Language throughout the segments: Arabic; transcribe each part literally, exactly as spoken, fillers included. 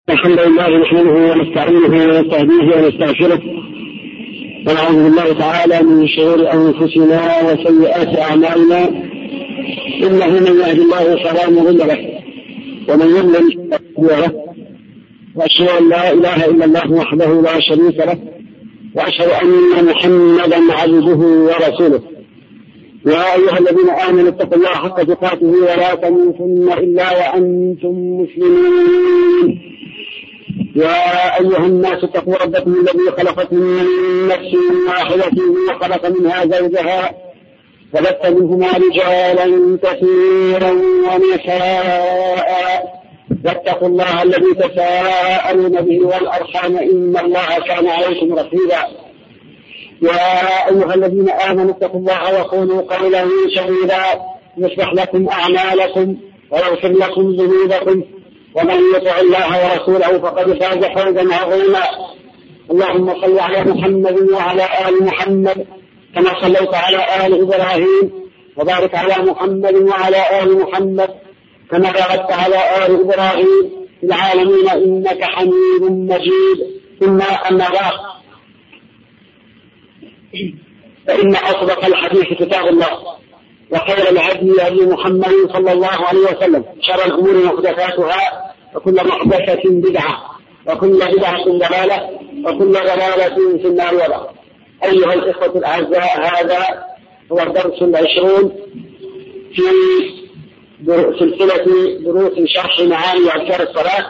الحمد لله نحمده ونستعينه ونستهديه ونستغفره ونعوذ بالله تعالى من شرور أنفسنا وسيئات أعمالنا، إنه من يهد الله فلا مضل له ومن يضلل فلا هادي له، وأشهد أن لا إله إلا الله وحده لا شريك له، وأشهد أن محمدا عبده ورسوله. يا أيها الذين آمنوا اتقوا الله حق تقاته ولا تموتن إلا وأنتم مسلمون. يا أيها الناس اتقوا ربكم الذي خلقكم من نفس واحدة وخلق منها زوجها وبث منهما رجالا كثيرا ونساء، واتقوا الله الذي تساءلون به والأرحام إن الله كان عليكم رقيبا. يا أيها الذين آمنوا اتقوا الله وقولوا قولا سديدا يصلح لكم أعمالكم ويغفر لكم ذنوبكم، ومن يطع الله ورسوله فقد فاز فوزا عظيما. اللهم صل على محمد وعلى آل محمد كما صليت على آل إبراهيم، وبارك على محمد وعلى آل محمد كما باركت على آل إبراهيم في العالمين إنك حميد مجيد. ثم أما بعد، فإن أصدق الحديث كتاب الله، وخير الهدي هدي محمد صلى الله عليه وسلم، شر الأمور محدثاتها، وكل محدثة بدعة، وكل بدعة ضلالة، وكل ضلالة في النار وبعد. أيها الإخوة الأعزاء، هذا هو الدرس العشرون في سلسلة دروس شرح معاني أذكار الصلاة،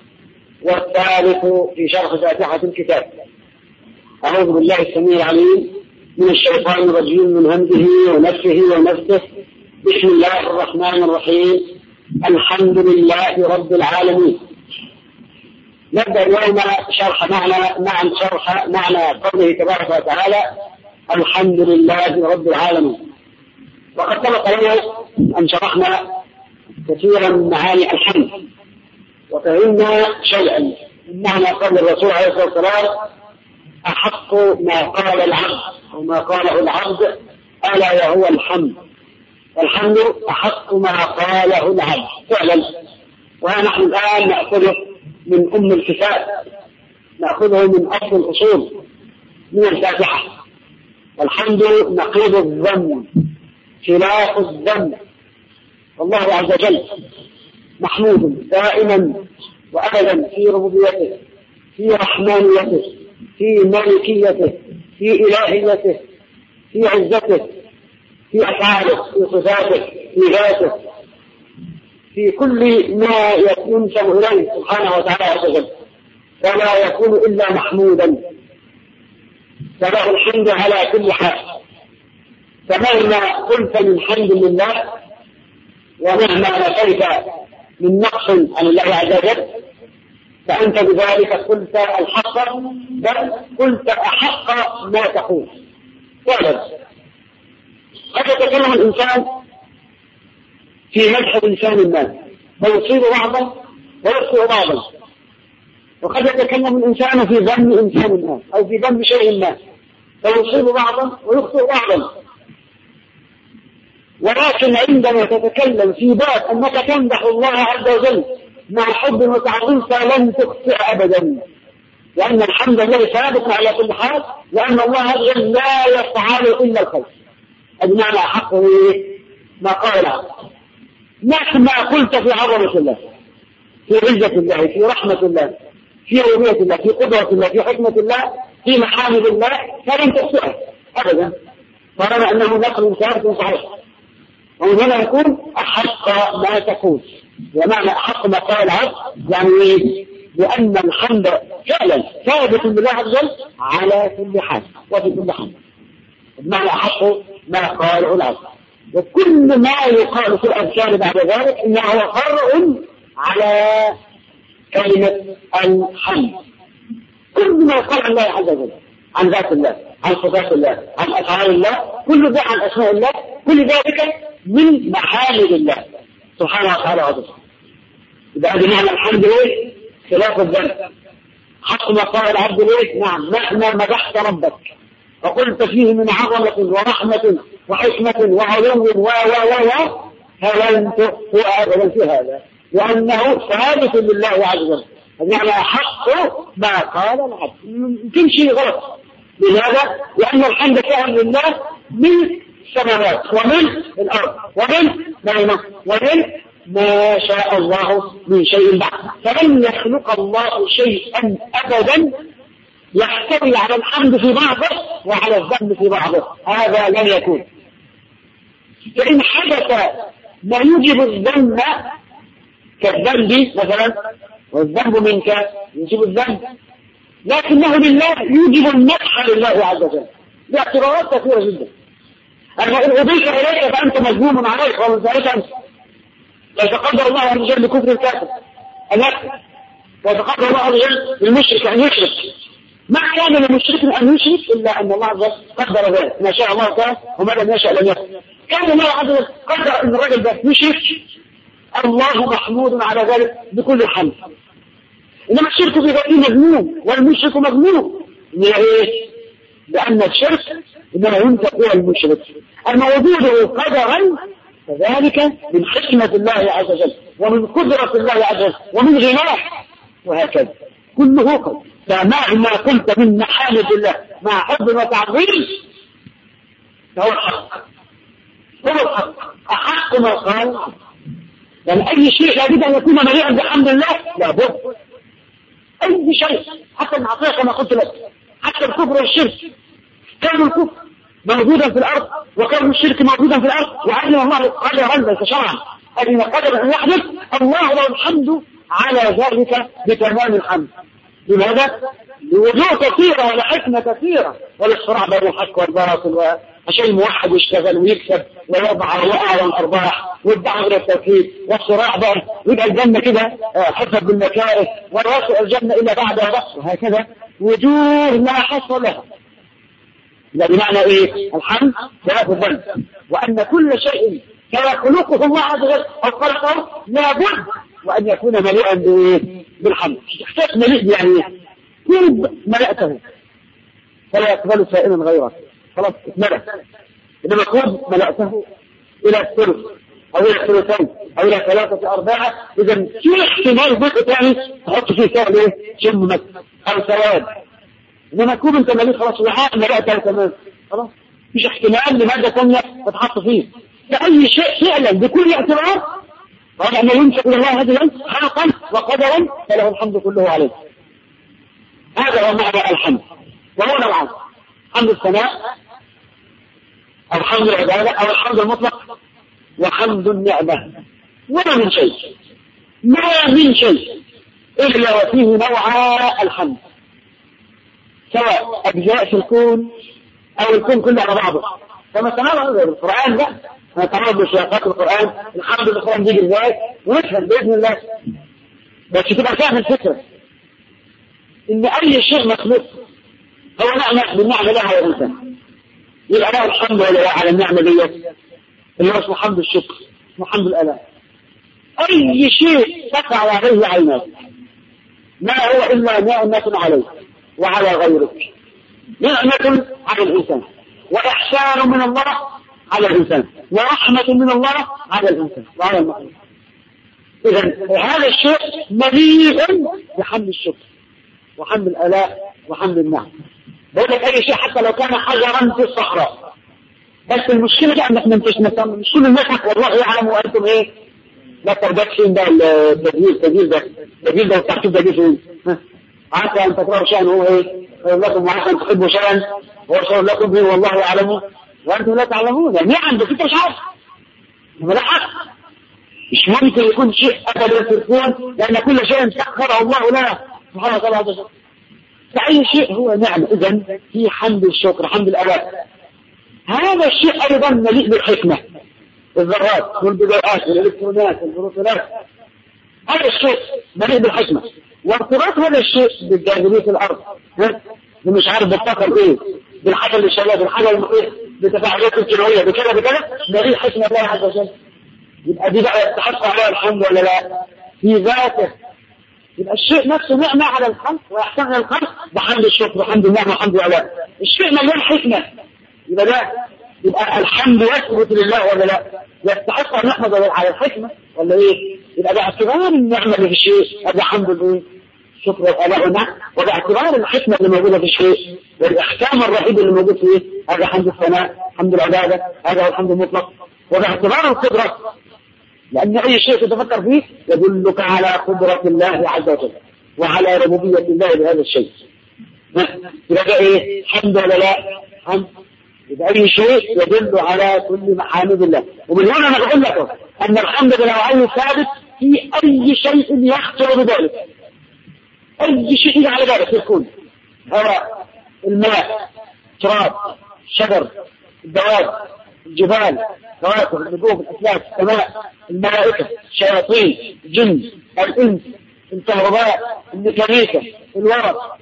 والثالث في شرح فاتحة الكتاب. أعوذ بالله السميع العليم من الشيطان الرجيم من همزه ونفسه ونفسه. بسم الله الرحمن الرحيم. الحمد لله رب العالمين. نبدأ اليوم شرح معنى معنى شرح معنى قوله تبارك وتعالى الحمد لله رب العالمين. وقد سبق لنا أن شرحنا كثيرا من معاني الحمد، وفهمنا شيئا من معنى قول الرسول عليه الصلاة والسلام أحق ما قال العبد أو ما قاله العبد ألا وهو الحمد، والحمد أحق ما قاله العبد فعلا. ونحن الآن نأخذه من أم الكتاب، نأخذه من أصل الأصول من الفاتحة. والحمد نقيض الذم، خلاف الذم. والله عز وجل محمود دائما وأبدا في ربوبيته، في رحمانيته، في ملكيته، في إلهيته، في عزته، في أفعاله، في صفاته، في ذاته، في كل ما ينسب إليه سبحانه وتعالى عز وجل، فلا يكون إلا محمودا، فله الحمد على كل حال. فمهما قلت من حمد لله ومهما نفيت من نقص عن الله عز وجل فأنت بذلك قلت الحق، بل قلت أحق ما تقول فعلا. قد يتكلم الإنسان في مدح إنسان ما فيصيب بعضا ويخطئ بعضا، وقد يتكلم الإنسان في ذم إنسان ما أو في ذم شيء ما فيصيب بعضا ويخطئ بعضا. ولكن عندما تتكلم في باب أنك تمدح الله عز وجل مع حب وتعظيم فلن تخطئ أبدا، لأن الحمد لله ثابت على كل حال، لأن الله عز وجل لا يفعل إلا الخير. بمعنى أحق ما قال، مهما قلت في عظمة الله، في عزة الله، في رحمة الله، في ربوبية الله، في قدرة الله، في حكمة الله، في محامد الله، فلن تخطئ أبدا، طالما أنه نقل ثابت صحيح. ومن هنا يكون أحق ما تقول. ومعنى أحق ما قال العبد يعني إيه؟ لأن الحمد فعلا ثابت لله عز وجل على كل حال وفي كل حال. بمعنى أحق ما قاله العبد. وكل ما يقال في الأذكار بعد ذلك إنه فرع على كلمة الحمد. كل ما قال الله عز وجل عن ذات الله، عن صفات الله، عن أفعال الله، كل ذلك عن أسماء الله، كل ذلك من محامد الله سبحانه وتعالى وعظمه. إذا بمعنى الحمد لله خلاف الذنب. حق ما قال العبد ليه؟ نعم، مهما مدحت ربك وقلت فيه من عظمة ورحمة وحكمة وعلو و و و و فلن تخطئ أبدا في هذا، لأنه ثابت لله عز وجل يعني أحق ما قال العبد، تمشي غلط. لماذا؟ لأن الحمد كان لله من السماوات ومن الأرض ومن بينه ومن ما شاء الله من شيء بعد. فلن يخلق الله شيئا أبدا يحتوي على الحمد في بعضه وعلى الذنب في بعضه، هذا لن يكون. فإن حدث ما يوجب الذنب كالذنب مثلا، والذنب منك يوجب الذنب، لكنه لله يوجب المدح لله عز وجل باعتبارات كثيرة جدا. أما إن أضيف إليك فأنت مذموم عليك ومن ذلك أنت. لا يتقدر الله عز وجل بكفر الكافر الأكل، ويتقدر الله عز وجل بالمشرك أن يشرك. ما كان للمشرك أن يشرك إلا أن الله عز وجل قدر ذلك، ما شاء الله كان وما لم يشاء لم يكن. كان الله عز وجل قدر أن الرجل ده يشرك، الله محمود على ذلك بكل الحمد. إنما الشرك في ذاته مذموم والمشرك مذموم. ليه؟ لأن الشرك إنما ينتج إلى المشرك. أما وجوده قدرا فذلك من حكمة الله عز وجل ومن قدرة الله عز وجل ومن غناه، وهكذا كله قد. فمهما قلت من محامد الله مع حب وتعظيم فهو الحق، هو الحق أحق ما قال. يعني أي شيء لابد أن يكون مليئا بحمد الله، لابد أي شيء، حتى المعصية كما قلت لك، حتى الكفر والشرك. كان الكفر موجودا في الأرض وكان الشرك موجودا في الأرض، وعلم الله قدرا ليس شرعا أن قدر أن يحدث، الله له الحمد على ذلك بتمام الحمد. لماذا؟ لوجوه كثيرة ولحكمة كثيرة، والصراع بين الحق والباطل، وشيء موحد يشتغل ويكسب ويضع وأعلى الأرباح والدعوة إلى التوحيد، والصراع بقى يبقى الجنة كده حسب بالمكاره ويصل الجنة إلا بعدها، وهكذا وجوه لا حصر لها. لا بمعنى إيه؟ الحمد ثلاث الذنب، وأن كل شيء كيخلقه الله عز وجل أو خلقه لابد وأن يكون مليئا بالحمد. تحتاج مليء يعني كل ملأته فلا يقبل سائلا غيره، خلاص اتملأ. إنما كل ملأته إلى الثلث أو إلى الثلثين أو إلى ثلاثة أرباع، إذا في احتمال جزء ثاني تحط فيه سائل إيه؟ شم مثل أو سواد. إنما كل أنت مليء خلاص وحاء ملأته تمام، خلاص مش احتمال لمادة ثانية تتحط فيه. فأي شيء فعلا بكل اعتبار طبعا ما ينشأ إلى الله هذا حقا وقدرا فله الحمد كله عليه. هذا هو معنى الحمد، وهو نوعان: حمد الثناء أو حمد العبادة أو الحمد المطلق وحمد النعمة. وما من شيء ما من شيء إلا وفيه نوعا الحمد، سواء أجزاء في الكون أو الكون كله على بعضه. كما تناول القرآن ده نتعرض لسياقات القرآن، الحمد لله القرآن بيجي ازاي ونفهم بإذن الله. بس تبقى فاهم الفكرة إن أي شيء مخلوق هو نعمة بالنعمة لها يا إنسان، يبقى له الحمد لله على النعمة دي اللي هو اسمه حمد الشكر، اسمه حمد الآلاء. أي شيء تقع عليه عينك ما هو إلا نعمة عليك وعلى غيرك، نعمة على الإنسان وإحسان من الله على الإنسان ورحمة من الله على الإنسان وعلى المخلوق. إذا هذا الشيء مليء بحمد الشكر وحمد الآلاء وحمد النعم. بقول لك أي شيء حتى لو كان حجرا في الصحراء، بس المشكلة أنك من تشمسا مش كل الناس والله يعلم وأنتم إيه لا ترددشين ده التدليل التدليل ده التدليل ده التحكيم ده جيسين عسى أن تكرهوا شيئا هو إيه لكم وعسى أن تحبوا شيئا هو شر لكم به والله يعلمه وأنتم لا تعلمون. يعني عندك أنت مش عارف ما ده حق، مش ممكن يكون شيء أبدا في الكون لأن كل شيء سخره الله لنا سبحانه وتعالى عز وجل. فأي شيء هو نعمة. إذن في حمد الشكر حمد الآلاء. هذا الشيء أيضا مليء بالحكمة، الذرات والبدايات والإلكترونات والبروتونات، هذا الشيء مليء بالحكمة. وارتباط هذا الشيء بالجاذبية الأرض، مش عارف بالطاقة إيه، بالحاجة اللي شغالة، بالحاجة المحيط، بتفاعلات الكيميائية، بكذا بكذا، مليء حكمة الله عز وجل. يبقى دي بقى يستحق عليها الحمد ولا لا؟ في ذاته. يبقى الشيء نفسه نعمة على الخلق ويحسن على الخلق بحمد الشكر وحمد النعمة وحمد الآلاء. الشيء مليان حكمة، يبقى ده يبقى الحمد يثبت لله ولا لا؟ يستحق ان نحمد على الحكمة ولا ايه؟ يبقى ده اعتبار النعمة اللي في الشيء هذا حمد الايه؟ الشكر والآلاء والنعم، وباعتبار الحكمة اللي موجودة في الشيء والإحكام الرهيب اللي موجود فيه، هذا حمد الثناء، حمد العبادة، هذا هو الحمد المطلق. وباعتبار القدرة، لأن أي شيء تتفكر فيه يدلك على قدرة الله عز وجل وعلى ربوبية الله بهذا الشيء. يبقى إيه؟ حمد ولا لا؟ حمد. يبقى أي شيء يدل على كل محامد الله. ومن هنا أنا بقول لكم أن الحمد بنوعيه ثابت في أي شيء يخطر بذلك. أي شيء يجي على بالك يكون هواء، الماء، تراب، شجر، الدواب، الجبال، كواكب، النجوم، الأفلاك، السماء، الملائكة، الشياطين، الجن، الإنس، الكهرباء، الميكانيكا، الورق،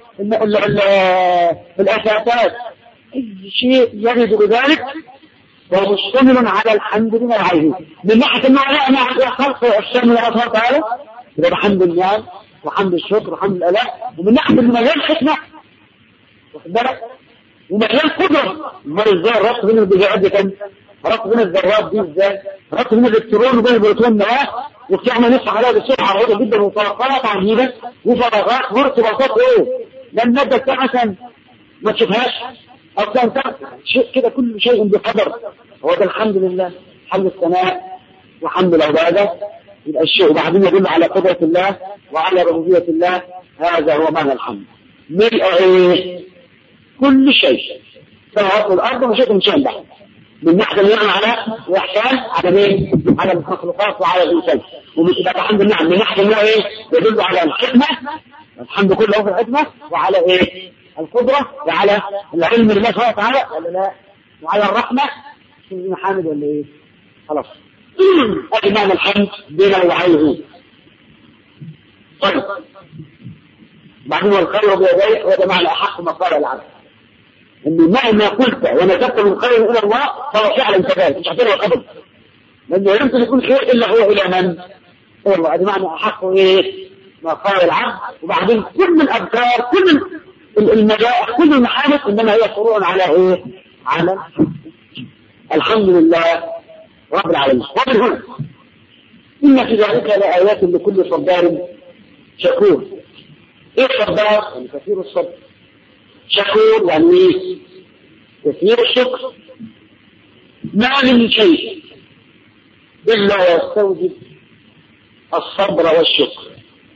الأساسات، أي شيء يجد بذلك وهو مشتمل على الحمد لله عليه. من ناحية المعنى مع خلق الشمل الله سبحانه وتعالى يبقى بحمد النعم وحمد الشكر وحمد الآلاء. ومن ناحية المليان حكمة واخد بالك ومليان قدرة. ما ازاي الربط بين البجاعات كان ربط بين الذرات دي ازاي؟ ربط بين الالكترون وبين البروتون ده وبتعمل نصح عليها بسرعة عالية جدا وفراغات عجيبة وفراغات وارتباطات ايه؟ لأن المادة بتاعتها ما تشوفهاش أو كان تعرف شيء كده كل شيء بقدر. هو ده الحمد لله، حمد الثناء وحمد العبادة. يبقى الشيء وبعدين يدل على قدرة الله وعلى ربوبية الله. هذا هو معنى الحمد. ملء ايه؟ كل شيء سواء في الأرض وشيء من شيء بعد من ناحية النعم على وإحسان على مين؟ على المخلوقات وعلى الإنسان. ومثل الحمد لله من ناحية الله ايه؟ يدل على الحكمة، الحمد كله في الحكمة، وعلى ايه؟ القدرة، وعلى العلم لله سبحانه وتعالى ولا لا، وعلى الرحمة. اسمه حامد ولا ايه؟ خلاص. هذا معنى الحمد بنوعيه. طيب بعدين الخير بيديه، وهذا معنى أحق ما قال العبد. إن مهما قلت ونسبت من خير إلى الله فهو فعلا كذلك، مش هتلوى قبل، لأنه يمكن يكون خير إلا هو إلى من؟ إلى الله. هذا معنى أحق إيه؟ ما قال العبد. وبعدين كل الأذكار، كل المجائح، كل المحامد إنما هي فروع على إيه؟ على الحمد لله رب العالمين. ومن هنا إن في ذلك لآيات لكل صبار شكور. إيه الصبار؟ يعني كثير الصبر. شكور يعني إيه؟ كثير الشكر. ما من شيء إلا يستوجب الصبر والشكر.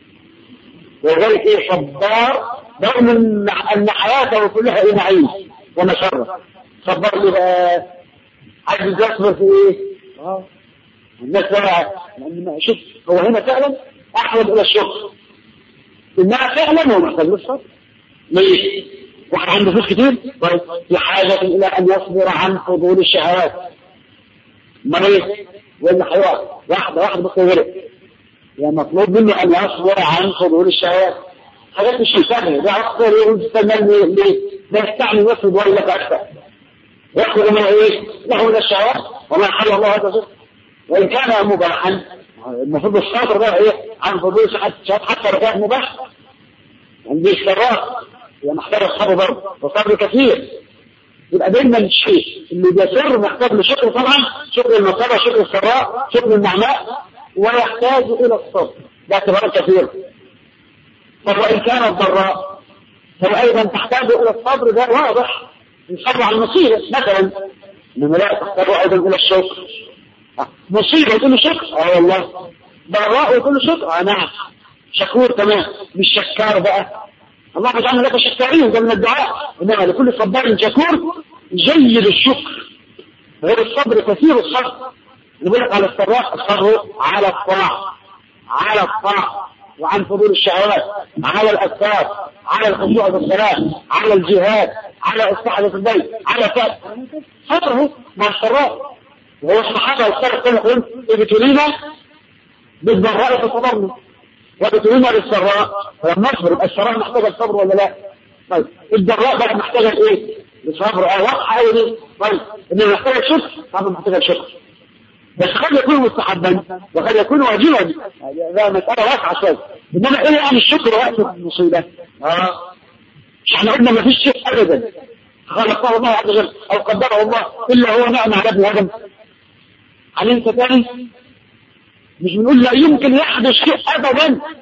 وذلك إيه صبار رغم أن حياته كلها إيه نعيم ومسرة. صبر لي بقى عايز يصبر في إيه؟ آه. الناس بقى لأن شوف هو هنا فعلا أحوج إلى الشكر، إنها فعلا هو محتاج للصبر. ليه؟ واحد عنده فلوس كتير طيب في حاجة إلى أن يصبر عن فضول الشهوات. ما ايه؟ وإلا حيوان واحدة واحدة بخيره يعني مطلوب منه أن يصبر عن فضول الشهوات. حاجات مش سهلة. ده أكثر يقول تستمر ليه؟ ده يستعني يصبر وإلا أكثر يأخذ من ايه؟ له من الشهوات وما حل الله هذا ذلك. وإن كان مباحا المفروض الصبر ده ايه؟ عن فضول الشهوات حتى لو كان مباح. عندي السراء هي محتاج الصبر برضه وصبر كثير. يبقى دايما الشيء اللي بيسر محتاج لشكر طبعا، شكر المصابة، شكر السراء، شكر النعماء، ويحتاج إلى الصبر. ده اعتبارات كثير. طب وإن كان الضراء فأيضا تحتاج إلى الصبر. ده واضح الصبر على المصيبة مثلا، إنما لا تحتاج أيضا إلى الشكر. مصيبة يقول له شكر اه والله، ضراء يقول له شكر اه نعم، شكور تمام، مش شكار بقى. الله يجعلنا لك شكارين ده من الدعاء. إنما لكل صبار شكور جيد الشكر. غير الصبر كثير الصبر. نقول لك على السراء الصبر على الطاعة، على الطاعة وعن فضول الشهوات، على الأذكار، على الخشوع بالصلاة، على الجهاد، على إصلاح البيت، على فات صبره مع السراء. وهو الصحابة والسلف كانوا يقولون ابتلينا بالضراء فصبرنا وابتلينا بالسراء فلما نصبر. يبقى السراء محتاجة الصبر ولا لا؟ طيب الضراء بقى محتاجة الايه؟ الصبر. اه واضحة قوي دي. طيب انه محتاجة الشكر طبعا محتاجة الشكر، بس قد يكون مستحبا وقد يكون واجبا. ده مسألة واسعة شوية. انما ايه يعني الشكر وقت المصيبة؟ اه مش احنا قلنا ما فيش شيء ابدا خلقه الله عز وجل او قدره الله الا هو نعم على ابن ادم. علمت تاني مش بنقول لا يمكن يحدث شيء ابدا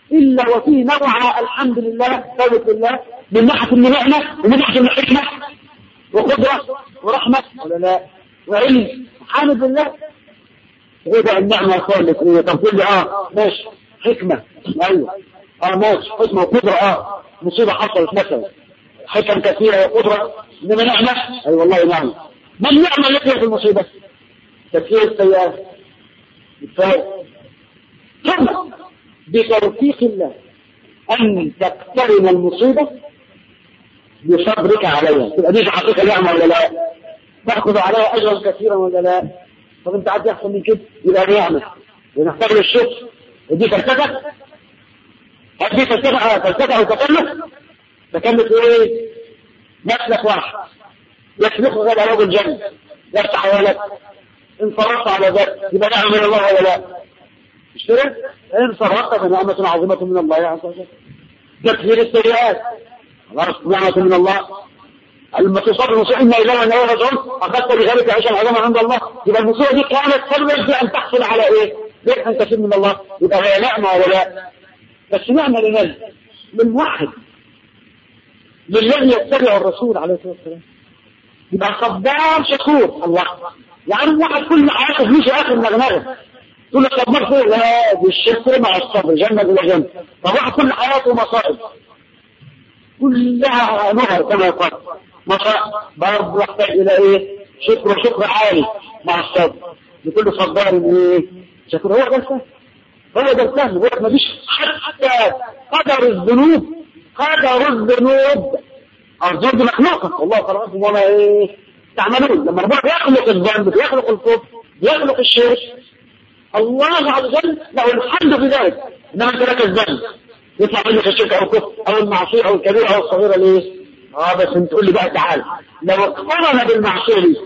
إلا وفيه نوع الحمد لله ثابت لله من ناحية النعمة ومن ناحية الحكمة وقدرة ورحمة ولا لا وعلم حامد لله. ايه ده النعمة يا اخوان الاثنين؟ طب تقول لي اه ماشي حكمة ايوه اه ماشي حكمة وقدرة اه مصيبة حصلت مثلا حكم كثيرة وقدرة انما نعمة اي أيوة والله نعمة. ما النعمة التي في المصيبة؟ تكفير السيئات بالفعل ثم بتوفيق الله أن تقترن المصيبة بصبرك عليها. تبقى دي حقيقة نعمة ولا لا؟ تأخذ عليها أجرا كثيرا ولا لا؟ طب أنت عاد يحصل من كده يبقى نعمة ونحتاج للشكر. ودي فلسفة هدي فلسفة فلسفة وتكلف تكلف إيه؟ مسلك واحد يسلك غير أبواب الجنة يفتح ولك إن صرفت على ذلك يبقى نعمة من الله ولا لا؟ مش كده؟ إن صرفت فنعمة عظيمة من الله عز وجل. تكفير السيئات خلاص نعمة من الله. لما تصاب المصيبة إن إله وإن إله راجعون أخذت بذلك عيشا عظيما عند الله. يبقى المصيبة دي كانت سبب في أن تحصل على إيه؟ ربحا كثير من الله. يبقى هي نعمة ولا لا؟ بس نعمة لمن؟ للموحد للذي يتبع الرسول عليه الصلاة والسلام. يبقى صبار شكور الله. يعني الواحد كل حياته فلوس آخر نغنغه تقول له صبر فيه لا دي الشكر مع الصبر جنة إلى جنة. طب واحد كل حياته مصائب كلها نهر كما يقال مصائب برضه يحتاج إلى إيه؟ شكر وشكر عالي مع الصبر. لكل صبار إيه؟ شكر. هو ده الفهم هو ده الفهم. هو ما فيش حتى قدر الذنوب قدر الذنوب الذنوب مخلوقة والله خلقكم وما إيه تعملون. لما ربنا يخلق الذنب يخلق الكفر يخلق الشرك الله عز وجل له الحمد في ذلك. انما انت لك الذنب يطلع منك الشرك او الكفر او المعصيه او الكبيره او الصغيره ليه؟ اه بس انت تقول لي بقى تعالى لو اقترن بالمعصيه دي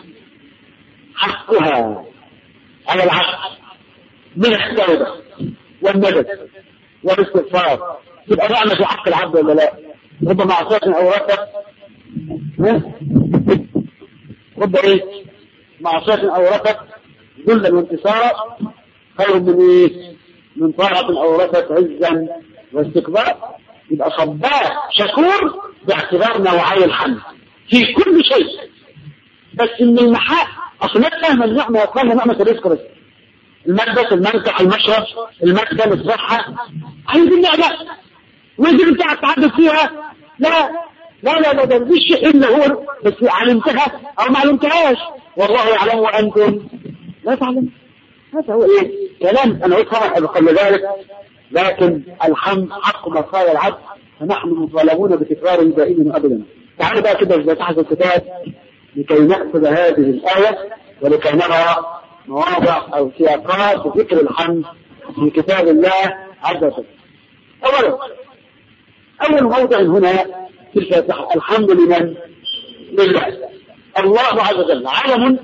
حقها على العكس من التوبه والندم والاستغفار تبقى نعمه في حق العبد ولا لا؟ رب معصيه او رتب رب ايه؟ معصيه او رتب ذلا وانتصارا خير من ايه؟ من طاعة أورثت عزا واستكبار. يبقى صبار شكور باعتبار نوعي الحمد في كل شيء. بس من المحاق أصلا فهم النعمة يقال نعمة الرزق بس الملبس المنكح المشرب المسكن الصحة عايز النعمة ويجب انت تعدد فيها لا لا لا لا ده مفيش شيء إلا هو بس علمتها أو ما علمتهاش والله يعلم وأنتم لا تعلم. هذا هو ايه كلام انا قلت طبعا قبل ذلك. لكن الحمد حق ما قال العبد فنحن مطالبون بتكراره دائما ابدا. تعالوا بقى كده ازاي تحت الكتاب لكي ناخذ هذه الايه ولكي نرى مواضع او سياقات ذكر الحمد في كتاب الله عز وجل. اولا اول موضع هنا في الفاتحه الحمد لمن؟ لله. الله عز وجل علم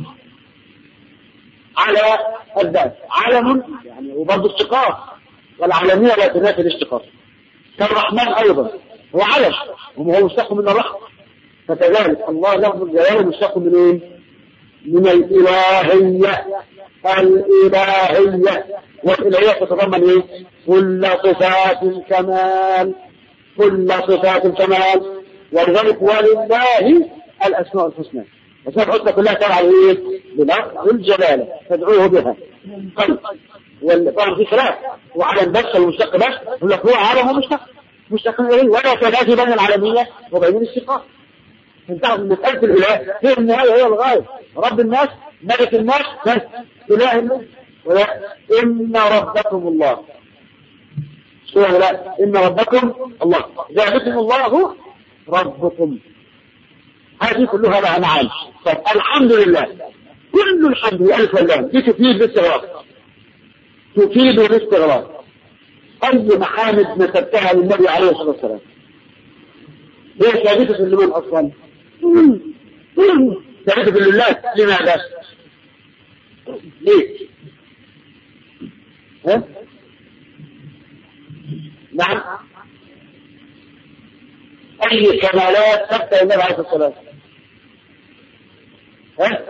على الذات علم يعني وبرضه اشتقاق والعالمية لا تنافي الاشتقاق. كالرحمن أيضا هو علم وهو مشتق من الرحمة. فكذلك الله لفظ الجلال مشتق من ايه؟ من الإلهية. الإلهية والإلهية تتضمن ايه؟ كل صفات الكمال كل صفات الكمال. ولذلك ولله الأسماء الحسنى. الأسماء الحسنى كلها تبع ايه؟ بلفظ الجلالة تدعوه بها. طيب والطبعا في خلاف وعلم بس المشتق بس يقول لك هو عالم ومشتق مشتق اليه ولا تنافي بين العالمية وبين الاشتقاق. انتهت مسألة الإله هي النهاية هي الغاية. رب الناس ملك الناس بس إله الناس ولا إن ربكم الله سورة لا إن ربكم الله ذلكم الله ربكم. هذه كلها لها معاني. فالحمد لله كل الحمد بألف واللام دي تفيد بالاستغراق تفيد بالاستغراق. أي محامد نسبتها للنبي عليه الصلاة والسلام هي ثابتة لمن أصلا؟ ثابتة لله. لماذا؟ ليه؟ ها؟ نعم أي كمالات ثبت للنبي عليه الصلاة والسلام؟ ها؟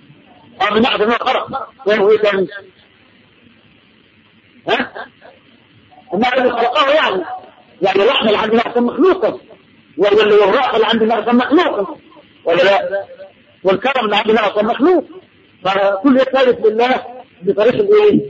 أو من ناحية ما خرق وين هو يتعمل؟ ها؟ أما الذي خلقه يعني يعني اللحم اللي عند الله مخلوقا، والرأس اللي عند الله مخلوقا، ولا لا؟ والكرم اللي عند الله مخلوق. فكل ثالث لله بطريق الايه؟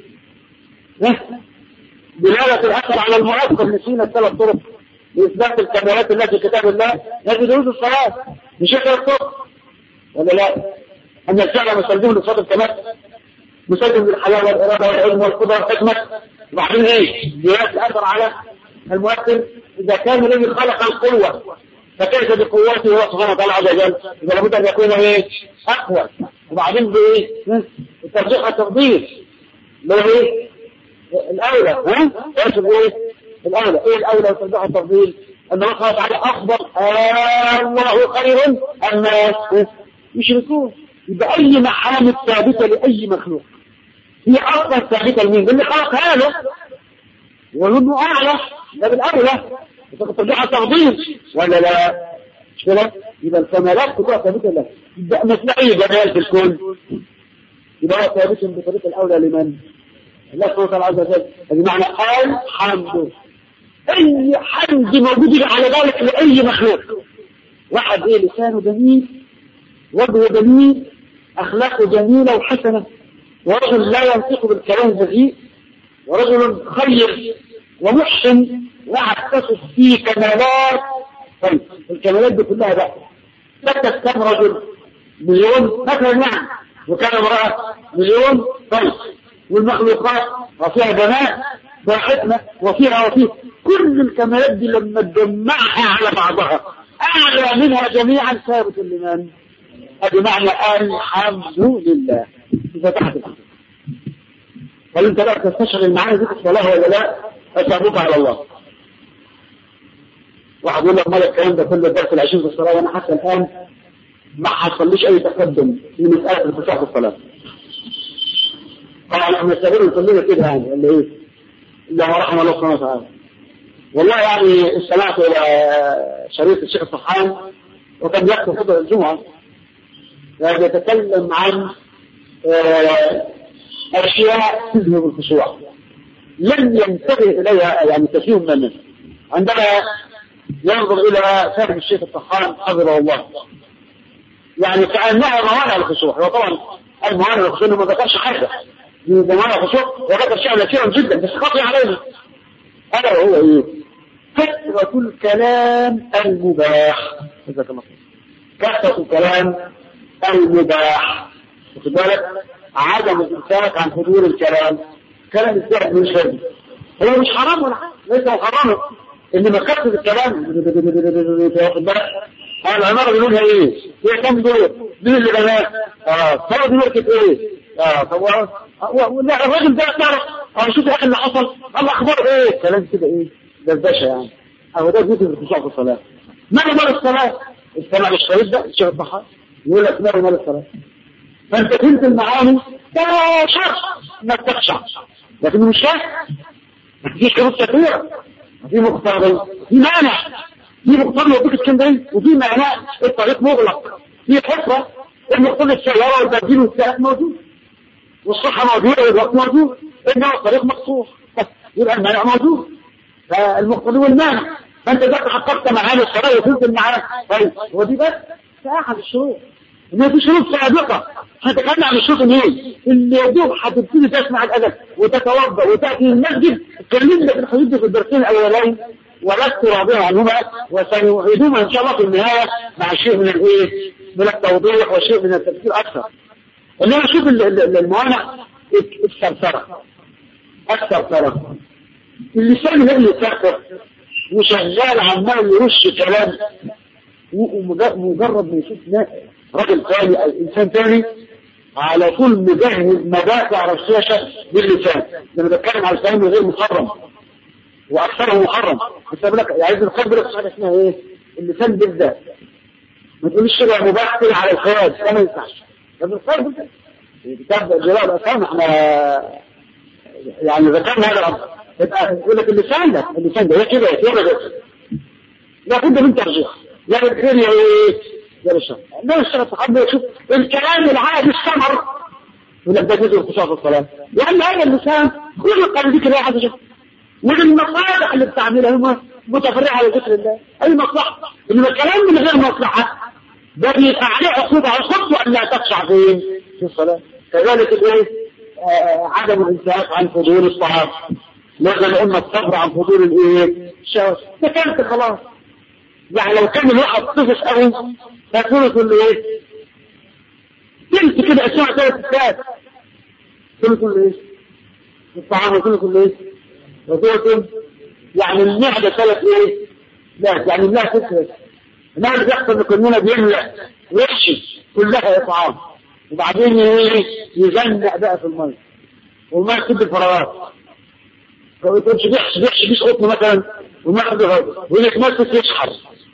دلالة الأثر على المؤثر. نسينا الثلاث طرق لإثبات الكمالات التي في كتاب الله الذي يجوز الصلاة بشكل الطرق، ولا لا؟ أن الفعل مسلم لصفات الكمال، مسلم بالحياة والإرادة والعلم والقدرة والحكمة. وبعدين ايه؟ دلالة الأثر على المؤثر إذا كان الذي خلق القوة فكيف بقوته هو سبحانه وتعالى عز وجل؟ إذا لابد أن يكون ايه؟ أقوى. وبعدين بايه؟ الترجيح والتفضيل اللي هو ايه؟ الأولى. ها؟ يحسب ايه؟ الأولى. ايه الأولى والترجيح والتفضيل؟ أن الله سبحانه وتعالى أفضل. آه الله خير الناس يشركون. يبقى أي محامد ثابتة لأي مخلوق هي أصلا ثابتة لمين؟ اللي خلق هذا ويبنوا أعلى. ده بالأولى ترجيح التفضيل، ولا لا؟ مش كده؟ يبقى الكمالات كلها ثابتة له. يبقى مثل أي جمال في الكون يبقى ثابت بطريق الأولى لمن؟ الله سبحانه وتعالى عز وجل. هذه معنى قال حمده. أي حمد موجود على ذلك لأي مخلوق. واحد إيه؟ لسانه جميل، وجهه جميل، أخلاقه جميلة وحسنة، ورجل لا ينطق بالكلام البذيء، ورجل خير ومحسن واتصف فيه كمالات. طيب الكمالات دي كلها بقى تكتب كم رجل؟ مليون مثلا يعني، وكان امرأة مليون. طيب والمخلوقات وفيها جمال وحكمة وفيها وفيه كل الكمالات دي لما تجمعها على بعضها أعلى منها جميعا ثابت لمن؟ هذا معنى الحمد لله. إذا تحت الحمد هل انت بقى تستشعر المعاني دي في الصلاة ولا لا؟ أسألوك على الله. واحد يقول لك ماذا الكلام ده كله الدرس العشرين في الصلاة وأنا حتى الآن ما حصليش أي تقدم في مسألة الانتصاف في الصلاة. طبعا احنا نستغل كلنا كده يعني اللي ايه؟ اللي هو رحمه الله سبحانه وتعالى. والله يعني استمعت إلى شريط الشيخ الصحان وكان يحكي خطبة الجمعة يعني يتكلم عن أشياء تذهب الخشوع لم ينتبه إليها يعني كثير من الناس. عندما ينظر إلى فهم الشيخ الطحان حفظه الله يعني كأنها موانع الخشوع. هو طبعا الموانع الخشوع ما ذكرش حاجة من موانع الخشوع وذكر شيئا كثيرا جدا بس خطي علينا. هذا هو إيه؟ كثرة الكلام المباح. كثرة الكلام المباح. واخد بالك؟ عدم الإمساك عن حضور الكلام. كلام الزهد من شر هو مش حرام ولا حاجة، ليس حرام، إنما كثرة الكلام. واخد بالك؟ العمارة بيقولها إيه؟ هي كم دور؟ مين اللي بناه؟ آه طب دي مركب إيه؟ آه طب لا الراجل ده تعرف أنا شوف إيه اللي حصل؟ الله أخبار إيه؟ كلام كده إيه؟ ده الباشا يعني. أهو ده جزء من الخشوع في الصلاة. ما هو مال الصلاة؟ استمع للشريط ده الشيخ الطحان يقول لك ما هو مال الصلاة؟ فأنت فهمت المعاني ده شرط إنك تخشع، لكن مش شرط. ما فيش شروط كثيرة، في مقتضى، في مانع، في مقتضى وبيك اسكندرية، وفي مانع الطريق مغلق، في حفرة المقتضى السيارة والبنزين والسائق موجود، والصحة موجودة والوقت موجود، إنما الطريق مقصور يبقى المانع موجود. فالمقتضى والمانع فأنت إذا تحققت معاني الصلاة وفهمت المعاني طيب ودي بس كأحد الشروط. إنه في شروط سابقة هتكلم عن الشروط ايه؟ اللي يدوب هتبتدي تسمع الأدب وتتوضأ وتأتي المسجد. اتكلمنا في الحدود دي في الدرسين الأولين ولست راضيا عنهما وسنعيدهما إن شاء الله في النهاية مع شيء من الايه؟ من التوضيح وشيء من التفكير أكثر. إنما شوف الموانع الثرثرة الثرثرة اللسان الذي يتثر وشغال عمال يرش كلام ومجرد ما يشوف راجل ثاني أو إنسان ثاني على طول مجهز مدافع على الشاشة باللسان. لما بتكلم على الكلام غير محرم وأكثره محرم بس أقول لك عايز نقبل لك حاجة اسمها إيه؟ اللسان بالذات. ما تقوليش كده مباح كده على الخيال ده ما ينفعش. لكن الخيال بالذات كتاب جلال الأسلام احنا يعني ذكرنا هذا الأمر. يقول لك اللسان ده اللسان ده هي كده هي كده لا بد من ترجيح. يعني الخير يا ايه؟ يا الشر. لا الشر تحب يشوف الكلام العادي السمر يقول لك ده جزء الخشوع في الصلاة. لأن هذا اللسان خلق لذكر الله عز وجل. وللمصالح اللي بتعملها متفرعة على ذكر الله. أي مصلحة؟ إنما الكلام من غير مصلحة ده بيبقى عليه عقوبة عقوبته أن لا تخشع فين؟ في الصلاة. كذلك الإيه؟ آه عدم الانتهاك عن فضول الطعام. لازم الأمة تصبر عن فضول الإيه؟ الشهوات. ده كانت خلاص. يعني لو كان الواحد طفش قوي فيقول كل إيه؟ تلت كده أسمع ثلاث ستات. كل كل إيه؟ الطعام كل كل إيه؟ وكل يعني المعدة ثلاث إيه؟ لا يعني الله تكرس. ما اللي بيحصل ان كلنا بيملأ ويحشي كلها اطعام وبعدين ايه يزنق بقى في الميه وما يسد الفراغات ما يقولش بيحشي بيحشي بيش قطن مثلا وما يقدر هذا ويتمسك يشحر.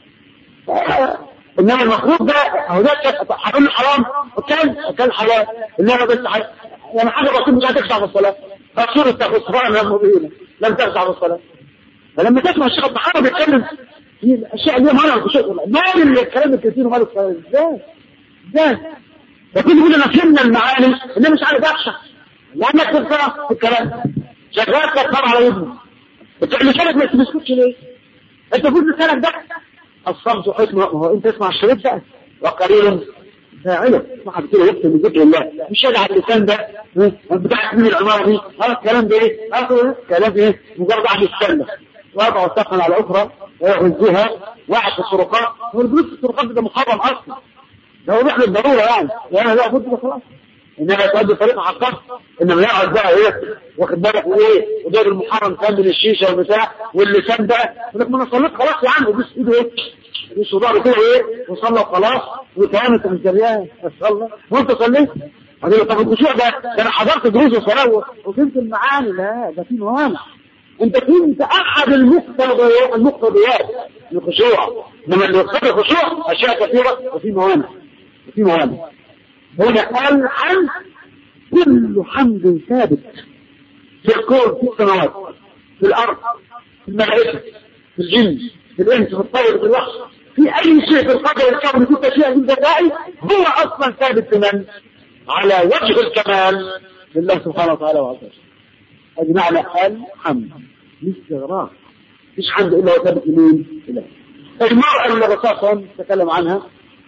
انما المفروض ده هو ده هقول له حرام وكان كان حلال انما بس يعني حاجه بسيطه مش هتخشع في الصلاه فصوره تخصفها من المبينه لم تخشع في الصلاه. فلما تسمع الشيخ الطحاوي بيتكلم في الاشياء اللي مالها في شغل مال الكلام الكثير ومال الصلاه ازاي ازاي لكن يقول انا فهمنا المعاني اللي مش عارف اخشع لانك تفهم في الكلام شغال كتر على ابنه لسانك ما تسكتش ليه؟ انت تقول لسانك ده الصمت حكمه هو انت اسمع الشريط ده وقليل فاعله اسمع كتير يكتب من ذكر الله مش يدعى اللسان ده بتاع من العماره دي هذا الكلام ده ايه؟ هذا كلام ايه؟ مجرد واحد يتكلم وضع السقن على اخرى ويغزها واحد في الطرقات والجلوس في الطرقات ده محرم اصلا ده هو بيحمل ضروره يعني يعني لا بد ده خلاص انما تؤدي طريقه حقا انما يقعد بقى ايه واخد بالك وايه ودور المحرم كان من الشيشه والبتاع واللسان بقى يقول لك ما انا صليت خلاص يا عم وبس ايده ايه بس ضهره كده ايه وصلى خلاص وكانت الجريان صلى وانت صليت هذه طب الخشوع ده انا حضرت دروس وصلاه وفهمت المعاني لا ده في موانع انت كنت احد المقتضيات المقتضيات للخشوع انما اللي يقتضي الخشوع اشياء كثيره وفي موانع وفي موانع هنا الحمد كل حمد ثابت في الكون في السماوات في الارض في الملائكه في الجن في الانس في الطير في الوحش في اي شيء في القدر الكون في الاشياء الذاتيه هو اصلا ثابت من على وجه الكمال لله سبحانه وتعالى وعز وجل. هذه معنى الحمد الاستغراق مش حمد الا وثابت لمين؟ اله. المرأة اللي الرسول صلى الله عليه وسلم تكلم عنها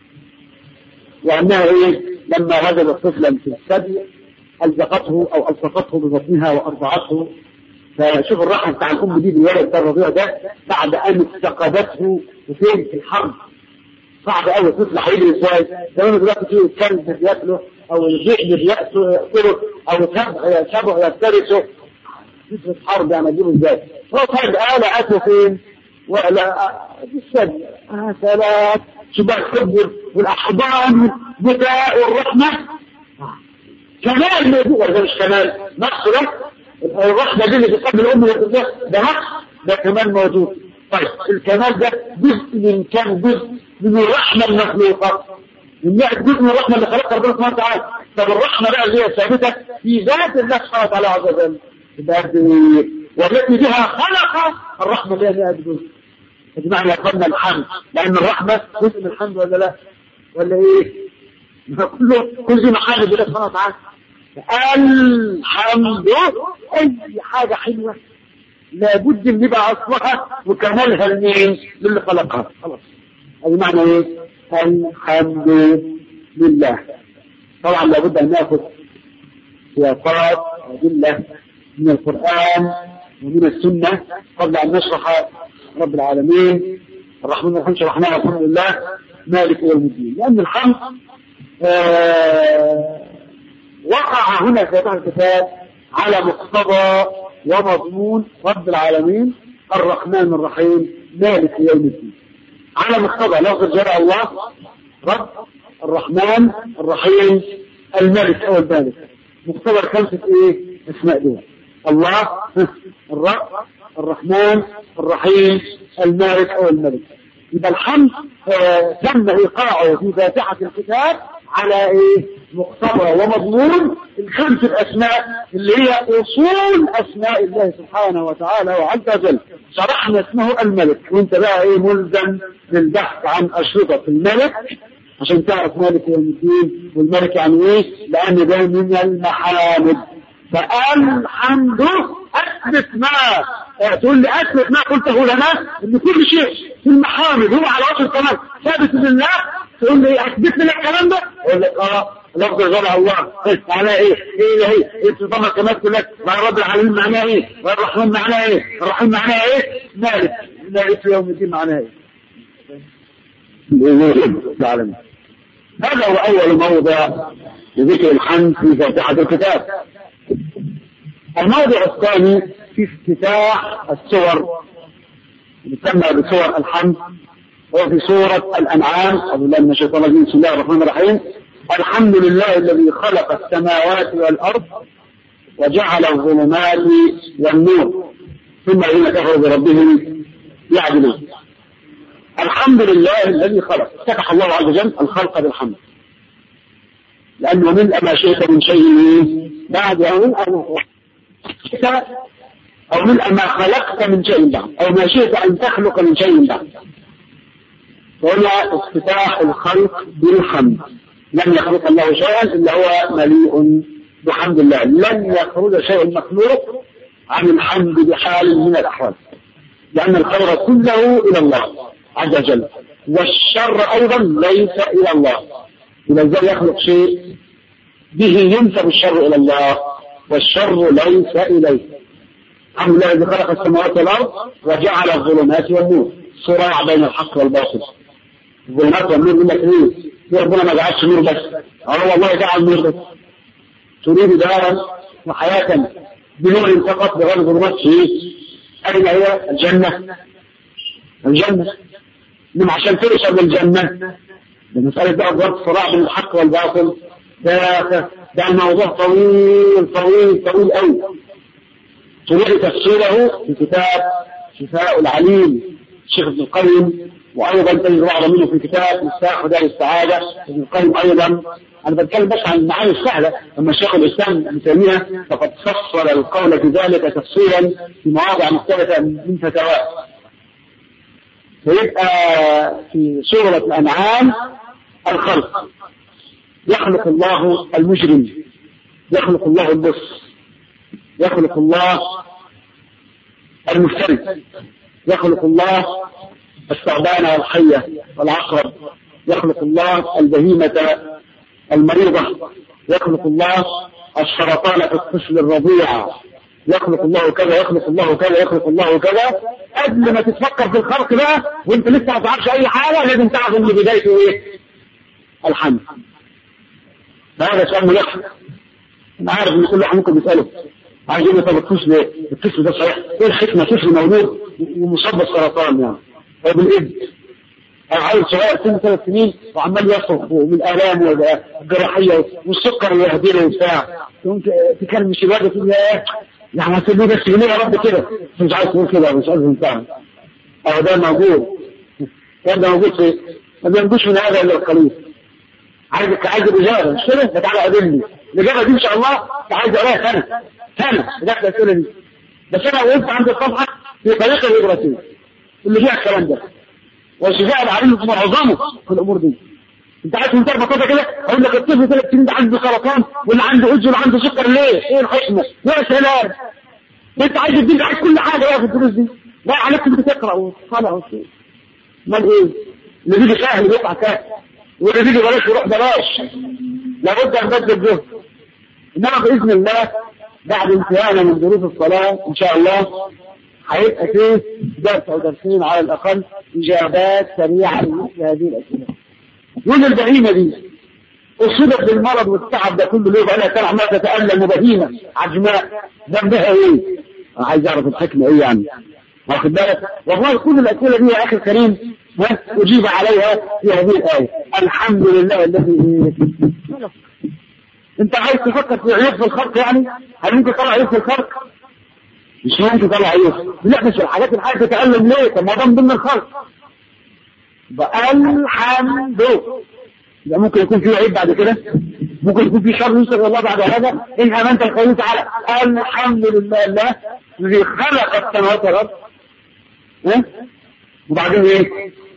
وانها ايه لما هزل طفلا في الثدي الزقته او الصقته ببطنها وارضعته. فشوف الرحم بتاع الام دي بالولد ده الرضيع ده بعد ان استقبته وفين في الحرب صعب قوي طفل هيجري ازاي؟ زي ما دلوقتي فيه الكلب بياكله او الذئب بياكله ياكله او السبع شبع يفترسه فكرة حرب يعني اجيبه ازاي؟ هو فرد آلة أتوا فين؟ ولا بالسجن ثلاث شباب كبر والأحضان بتاع والرحمة كمال موجود ولا مش كمال؟ نقص ده الرحمة دي اللي بتقبل الأم ده نقص ده كمال موجود. طيب الكمال ده جزء من كم جزء من الرحمة المخلوقة من جزء من الرحمة اللي خلقها ربنا سبحانه وتعالى. طب الرحمة بقى اللي هي ثابتة في ذات الله سبحانه وتعالى عز وجل والتي بها خلق الرحمة اللي هي جزء. هذه معنى يقولنا الحمد لأن الرحمة جزء من الحمد ولا لا ولا إيه؟ كله كل ذي محامد الله سبحانه وتعالى. الحمد أي حاجة حلوة لابد ان يبقى اصلها وكمالها لمين؟ للي خلقها. خلاص هذه معنى ايه؟ الحمد لله. طبعا لابد ان ناخذ سياقات وادله من القران ومن السنه قبل ان نشرح رب العالمين الرحمن الرحيم شرحناها الحمد لله مالك يوم الدين. لان الحمد آه وقع هنا في هذا الكتاب على مقتضى ومضمون رب العالمين الرحمن الرحيم مالك يوم الدين. على مقتضى لفظ جرى الله رب الرحمن الرحيم الملك او المالك. مقتضى الخمسة ايه اسماء دول الله الرب الرحمن الرحيم المالك او الملك. يبقى الحمد آه تم ايقاعه في فاتحة الكتاب على ايه مقتضى ومضمون الخمس الاسماء اللي هي اصول اسماء الله سبحانه وتعالى وعز وجل. شرحنا اسمه الملك وانت بقى ايه ملزم للبحث عن اشرطة الملك عشان تعرف مالك يوم الدين والملك يعني ايه لان ده من المحامد. فالحمد اثبت ما تقول لي اثبت ما قلته لنا ان كل شيء في المحامد هو على وجه الكمال ثابت لله. تقول لي اثبت لي الكلام ده، اقول لك اه لفظ جل الله معناه ايه؟ ايه هي؟ ايه تضمن الكمال كلها؟ رب العالمين معناه ايه؟ الرحمن معناه ايه؟ الرحيم معناه ايه؟ مالك مالك يوم الدين معناه ايه؟ العالمين. هذا هو اول موضع لذكر الحمد في فاتحة الكتاب. الموضع الثاني في افتتاح السور يسمى بسور الحمد، وفي سورة الأنعام. أعوذ بالله من الشيطان الرجيم. بسم الله الرحمن الرحيم. الحمد لله الذي خلق السماوات والأرض وجعل الظلمات والنور ثم الذين كفروا بربهم يعدلون. الحمد لله الذي خلق. افتتح الله عز وجل الخلق بالحمد، لأنه من ما شئت من شيء بعد أو من أو من ما خلقت من شيء بعد أو ما شئت أن تخلق من شيء بعد. هنا افتتاح الخلق بالحمد. لن يخلق الله شيئا إلا هو مليء بحمد الله. لن يخرج شيء مخلوق عن الحمد بحال من الأحوال، لأن الخير كله إلى الله عز وجل، والشر أيضا ليس إلى الله. إذا ازاي يخلق شيء به ينسب الشر إلى الله والشر ليس إليه. الحمد لله الذي خلق السماوات والأرض وجعل الظلمات والنور. صراع بين الحق والباطل. الظلمات والنور من الاثنين. ربنا ما جعلش نور بس، الله والله جعل نور بس. تريد دارا وحياة بنور فقط بغير ظلمات فيه، أين هي الجنة؟ الجنة من عشان ترسل للجنة. المسألة بقى ضرب صراع بين الحق والباطل، ده ده الموضوع طويل طويل طويل قوي. تريد تفسيره في كتاب شفاء العليم الشيخ ابن القيم، وأيضا تجد بعض منه في كتاب مفتاح دار السعادة ابن القيم أيضا. أنا بتكلم بس عن المعاني السهلة، أما الشيخ الإسلام ابن تيمية فقد فصل القول في ذلك تفصيلا في مواضع مختلفة من فتاواه. فيبقى في سورة الأنعام الخلق. يخلق الله المجرم، يخلق الله اللص، يخلق الله المفترس، يخلق الله الثعبان والحية والعقرب، يخلق الله البهيمة المريضة، يخلق الله السرطان في الطفل الرضيع، يخلق الله كذا يخلق الله كذا يخلق الله كذا. قبل ما تتفكر في الخلق بقى وانت لسه ما تعرفش اي حاجه لازم تعرف ان بدايته ايه؟ الحمد. هذا سؤال ملحق. انا عارف ان كل واحد ممكن يساله عايزين طب الطفل ايه؟ الطفل ده صحيح ايه الحكمه؟ طفل مولود ومصاب بالسرطان يعني او بالايدز، او عيل صغير سنه ثلاث سنين وعمال يصرخ من الالام والجراحيه والسكر يهدله وبتاع، تكلم الشباب تقول ايه؟ يعني هتقول بس جنيه يا رب كده، مش عايز تقول كده مش عايز تنفع. اه ده موجود، ده موجود في ما بينجوش من هذا الا القليل. عايزك عايز الاجابه مش كده؟ فتعالى قابلني الاجابه دي ان شاء الله. عايز اقراها سنه سنه بدات الاسئله دي، بس انا وقفت عند الصفحه في طريقه الادراسيه اللي فيها الكلام ده، والشفاء العليم في معظمه في الامور دي. انت عارف انت بطاطا كده اقول لك الطفل ثلاث سنين ده عنده سرطان واللي عنده ايدز واللي عنده سكر ليه؟ ايه الحكمه؟ يا سلام انت عايز تديك عايز كل حاجه بقى في الدروس دي، لا عليك انت تقرا وتصلح وتصير. امال ايه؟ اللي بيجي سهل بيقع سهل، واللي بيجي بلاش يروح بلاش. لابد ان نبذل جهد. انما باذن الله بعد انتهائنا من دروس الصلاه ان شاء الله هيبقى فيه درس او درسين على الاقل اجابات سريعه لمثل هذه الاسئله. يقول البهيمه دي اصيبت بالمرض والتعب ده كله ليه؟ بقى لها سنه عماله تتالم وبهيمه عجماء، ذنبها ايه؟ انا عايز اعرف الحكمه ايه يعني. واخد بالك؟ والله كل الاسئله دي يا اخي الكريم اجيب عليها في هذه الايه. الحمد لله الذي انت عايز تفكر في عيوب في الخلق يعني؟ هل ممكن تطلع عيوب في الخلق؟ مش ممكن تطلع عيوب. لا مش الحاجات اللي عايز تتالم ليه؟ طب ما ده من ضمن الخلق. بقى الحمد يبقى ممكن يكون فيه عيب بعد كده، ممكن يكون فيه شر يسر الله بعد هذا. إن آمنت القوي تعالى الحمد لله الله الذي خلق السماوات والأرض. ها؟ وبعدين إيه؟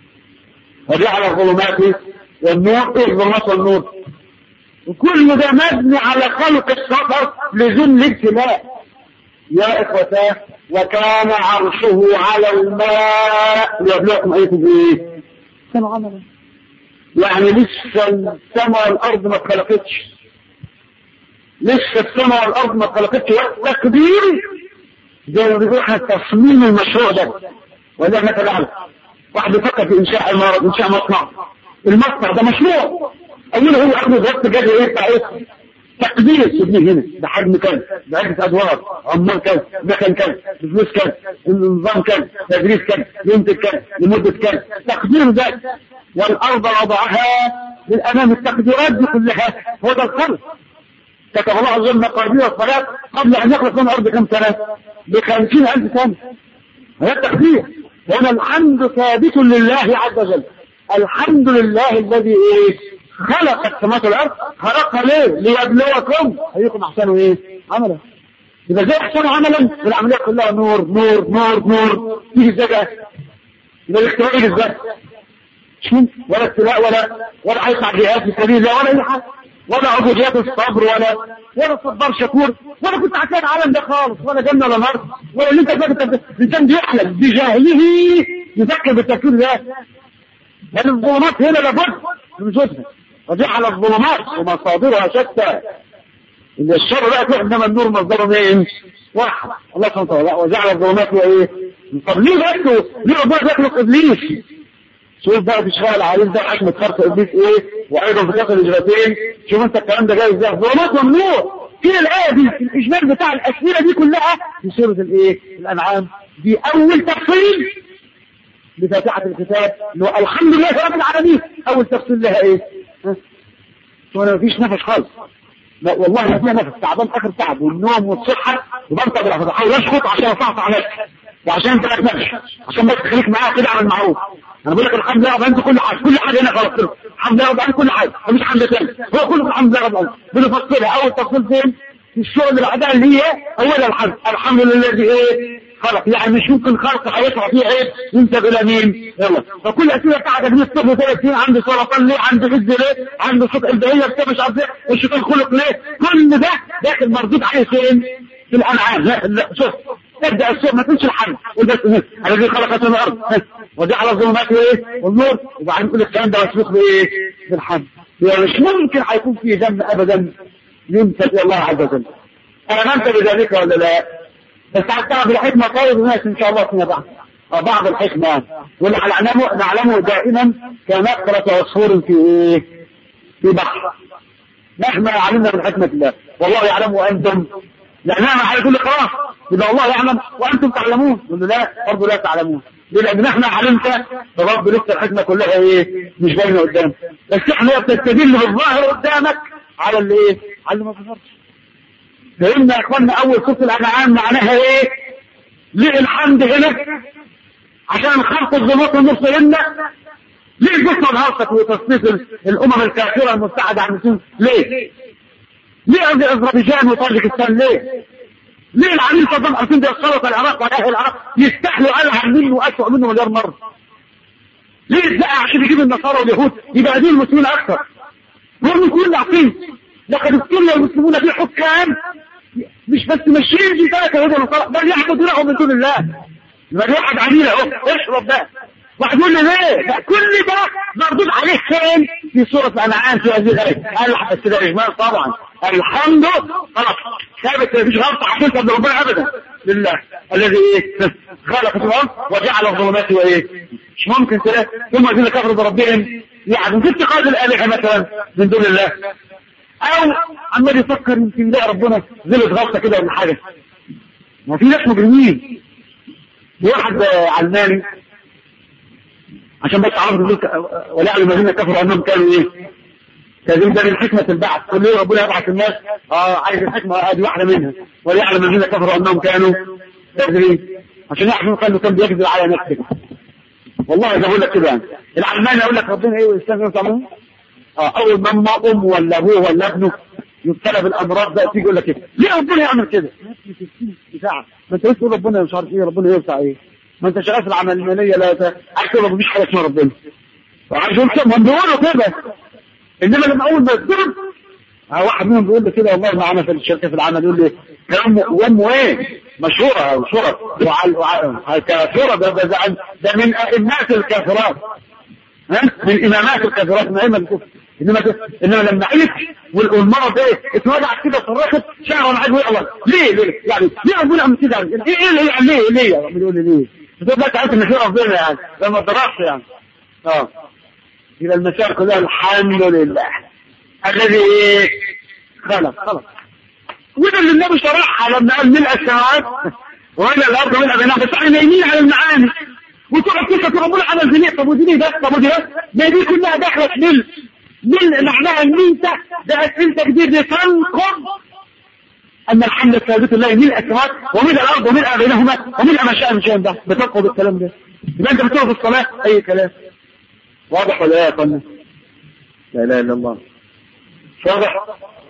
وجعل الظلمات والنور. إيه الظلمات والنور؟ وكل ده مبني على خلق السطر لذل الابتلاء. يا إخوتاه وكان عرشه على الماء ليبلغكم أيكم إيه؟ سمع عملا. يعني لسه السماء والأرض ما اتخلقتش، لسه السماء والأرض ما اتخلقتش والتكبير زي ما بيقول احنا تصميم المشروع ده. ولا احنا كده واحد يفكر في إنشاء عمارة، إنشاء مصنع، المصنع ده مشروع أوله هو أخذ ضغط جاد إيه بتاع إيه؟ تقدير تبنيه هنا بحجم كذا، بعدة أدوار، عمال كذا، مكان كذا، بفلوس كذا، النظام كذا، تدريس كذا، ينتج كذا، لمدة كذا، تقدير ذات. والأرض وضعها للأمام، التقديرات دي كلها هو ده الخلق. كتب الله عز وجل مقادير الصلاة قبل أن يخلق من الأرض كم سنة؟ بخمسين ألف سنة. هذا التقدير. هنا الحمد ثابت لله عز وجل. الحمد لله الذي إيه؟ خلق السماوات والأرض. خلقها ليه؟ ليبلوكم أيكم أحسنوا إيه؟ عملا. إذا زي أحسنوا عملا العملية كلها نور نور نور نور. تيجي إزاي بقى؟ يبقى الاختراع يجي إزاي؟ ولا ابتلاء ولا ولا عايز تعديات في سبيل الله ولا أي حاجة، ولا عبوديات الصبر ولا ولا صبار شكور، ولا كنت عارفين العالم ده خالص، ولا جنة ولا نار، ولا اللي انت فاكر الانسان بيحلم بجاهله يفكر بالتفكير ده. لأن الظلمات هنا لابد من وجودها، وجعل الظلمات ومصادرها شتى. إن الشر لا يكون، إنما النور مصدره مين؟ واحد، الله سبحانه وتعالى. وجعل الظلمات وإيه؟ طب ليه بقى ليه ربنا يخلق إبليس؟ شوف بقى في شغال العالم ده حكمة خلق إبليس إيه؟ وأيضا في خلق الإجراتين. شوف أنت الكلام ده جاي إزاي؟ ظلمات ممنوع. كده الآية دي الإجمال بتاع الأسئلة دي كلها في سورة الإيه؟ الأنعام. دي أول تفصيل لفاتحة الكتاب اللي هو الحمد لله رب العالمين. أول تفصيل لها إيه؟ وانا مفيش نفس خالص، لا والله ما فيها نفس، تعبان اخر تعب، والنوم والصحه، وبنطق بالعفو، بحاول اشخط عشان اصحصح عليك وعشان انت تنفس، عشان بس تخليك معايا كده على المعروف. انا بقول لك الحمد لله رب العالمين كل حاجه، كل حاجه هنا خلاص، الحمد لله رب العالمين كل حاجه، مفيش حمد ثاني، هو كله الحمد لله رب العالمين. بنفصلها اول تفصيل فين؟ في الشغل اللي بعدها اللي هي اول الحمد، الحمد لله الذي ايه؟ خلق. يعني مش ممكن خلق هيطلع فيه عيب ينسب الى مين؟ يلا. فكل الاسئله بتاعتك دي الطفل ثلاث سنين عنده سرطان ليه؟ عنده حز ليه؟ عنده صوت البهيه بتاع مش عارف ايه؟ الشيطان خلق ليه؟ كل ده داخل مردود عليه فين؟ في الانعام. لا لا شوف ابدا السوق ما تنسى الحمد والبس الذي خلق الارض وجعل الظلمات وايه؟ والنور. وبعدين كل الكلام ده مسبوق بايه؟ بالحمد. يعني مش ممكن هيكون فيه ذنب ابدا ينسب الى الله عز وجل. امنت بذلك ولا لا؟ بس عدتها بالحكمة طيب الناس إن شاء الله فينا بعض بعض الحكمة، واللي نعلمه نعلمه دائما كنقرة عصفور في إيه؟ في بحر. نحن علمنا من حكمة الله، والله يعلم وأنتم، لأننا على كل خلاص يبقى الله يعلم وأنتم تعلمون، يقول لا برضه لا تعلمون. لأن نحن علمت فرب لسه الحكمة كلها إيه؟ مش باينة قدامك، بس إحنا بتستدل بالظاهر قدامك على اللي إيه؟ على اللي ما ظهرش. فإن يا أخوانا أول سورة الأنعام معناها إيه؟ ليه الحمد هنا؟ عشان خلق الظلمات والنور سيدنا. ليه الجسم والهرسك وتصنيف الأمم الكافرة المساعدة عن السنة؟ ليه؟ ليه أذربيجان وطاجكستان ليه؟ ليه العميل صدام حسين ده يخلط العراق وأهل العراق يستحلوا ألعن منه وأسوأ منه مليار مرة؟ ليه الزقع عشان يجيب النصارى واليهود يبقى دين المسلمين أكثر؟ هم كل عقيم. لقد ابتلي المسلمون في حكام مش بس ماشيين في ثلاثة يهود ونصارى، بل يعبدوا لهم من دون الله. يبقى واحد عميل اهو اشرب بقى. واحد يقول لي ليه؟ ده كل ده مردود عليه فين؟ في سورة الأنعام في هذه الآية. قال بس ده إجمال طبعا. الحمد خلاص ثابت مفيش غلطة حقيقة من ربنا أبدا لله الذي إيه؟ خلق الأرض وجعل الظلمات وإيه؟ مش ممكن تلاقي ثم الذين كفروا بربهم يعني في اتخاذ الآلهة مثلا من دون الله، او عمال يفكر يمكن يلاقي ربنا زلت غلطه كده ولا حاجه. ما في ناس مجرمين. واحد علماني عشان بس عرفوا وليعلم الذين كفروا انهم كانوا ايه؟ كذلك ده من حكمه البعث. كل يوم ربنا يبعث الناس اه عايز الحكمه هذه واحده منها. وليعلم الذين كفروا انهم كانوا كاذبين عشان يعرفوا كانه كان بيكذب على نفسه. والله اذا بقول لك كده يعني العلماني يقول لك ربنا ايه والاسلام ينفع أول ما أم ولا أبوه ولا ابنه يبتلى بالأمراض ده تيجي يقول لك كده ليه ربنا يعمل كده؟ بتاعك ما أنت تقول ربنا مش عارف إيه ربنا يوسع إيه؟ ما أنت شغال في العمل المالية لا أكتب مفيش حاجة اسمها ربنا. عايز يقول كده هم بيقولوا كده، إنما لما أول ما يضرب واحد منهم بيقول لي كده والله معانا في الشركه في العمل، يقول لي كلام وامه ايه مشهوره وشهره وعلى كافره، ده, ده, ده من الناس الكافرات، ها من امامات الكافرات، من ائمه الكفر. انما انما لما عيت والمرض ايه اتوجع كده صرخت شعره معاه ويقول ليه ليه يعني ليه اقول عم كده ايه ايه يعني ليه ليه بيقول لي ليه بتقول لك عارف ان في ربنا يعني لما ضربت يعني اه يبقى المسائل كلها الحمد لله الذي ايه خلق خلق. وده اللي النبي شرحها لما قال ملء السماوات وملء الارض وملء بينهما، بس احنا نايمين على المعاني وتقعد تقول ربنا عمل زي طب ودي ده طب ودي ده ما دي كلها داخله ملء ملء معناها ان انت ده انت جديد تنقر ان الحمد ثابت الله ملء السماوات وملء الارض وملء بينهما وملء ما شاء من شيء، ده بتنقض الكلام ده. يبقى انت بتقول في الصلاه اي كلام. واضح ولا لا يا قلنا؟ لا اله الا الله. واضح؟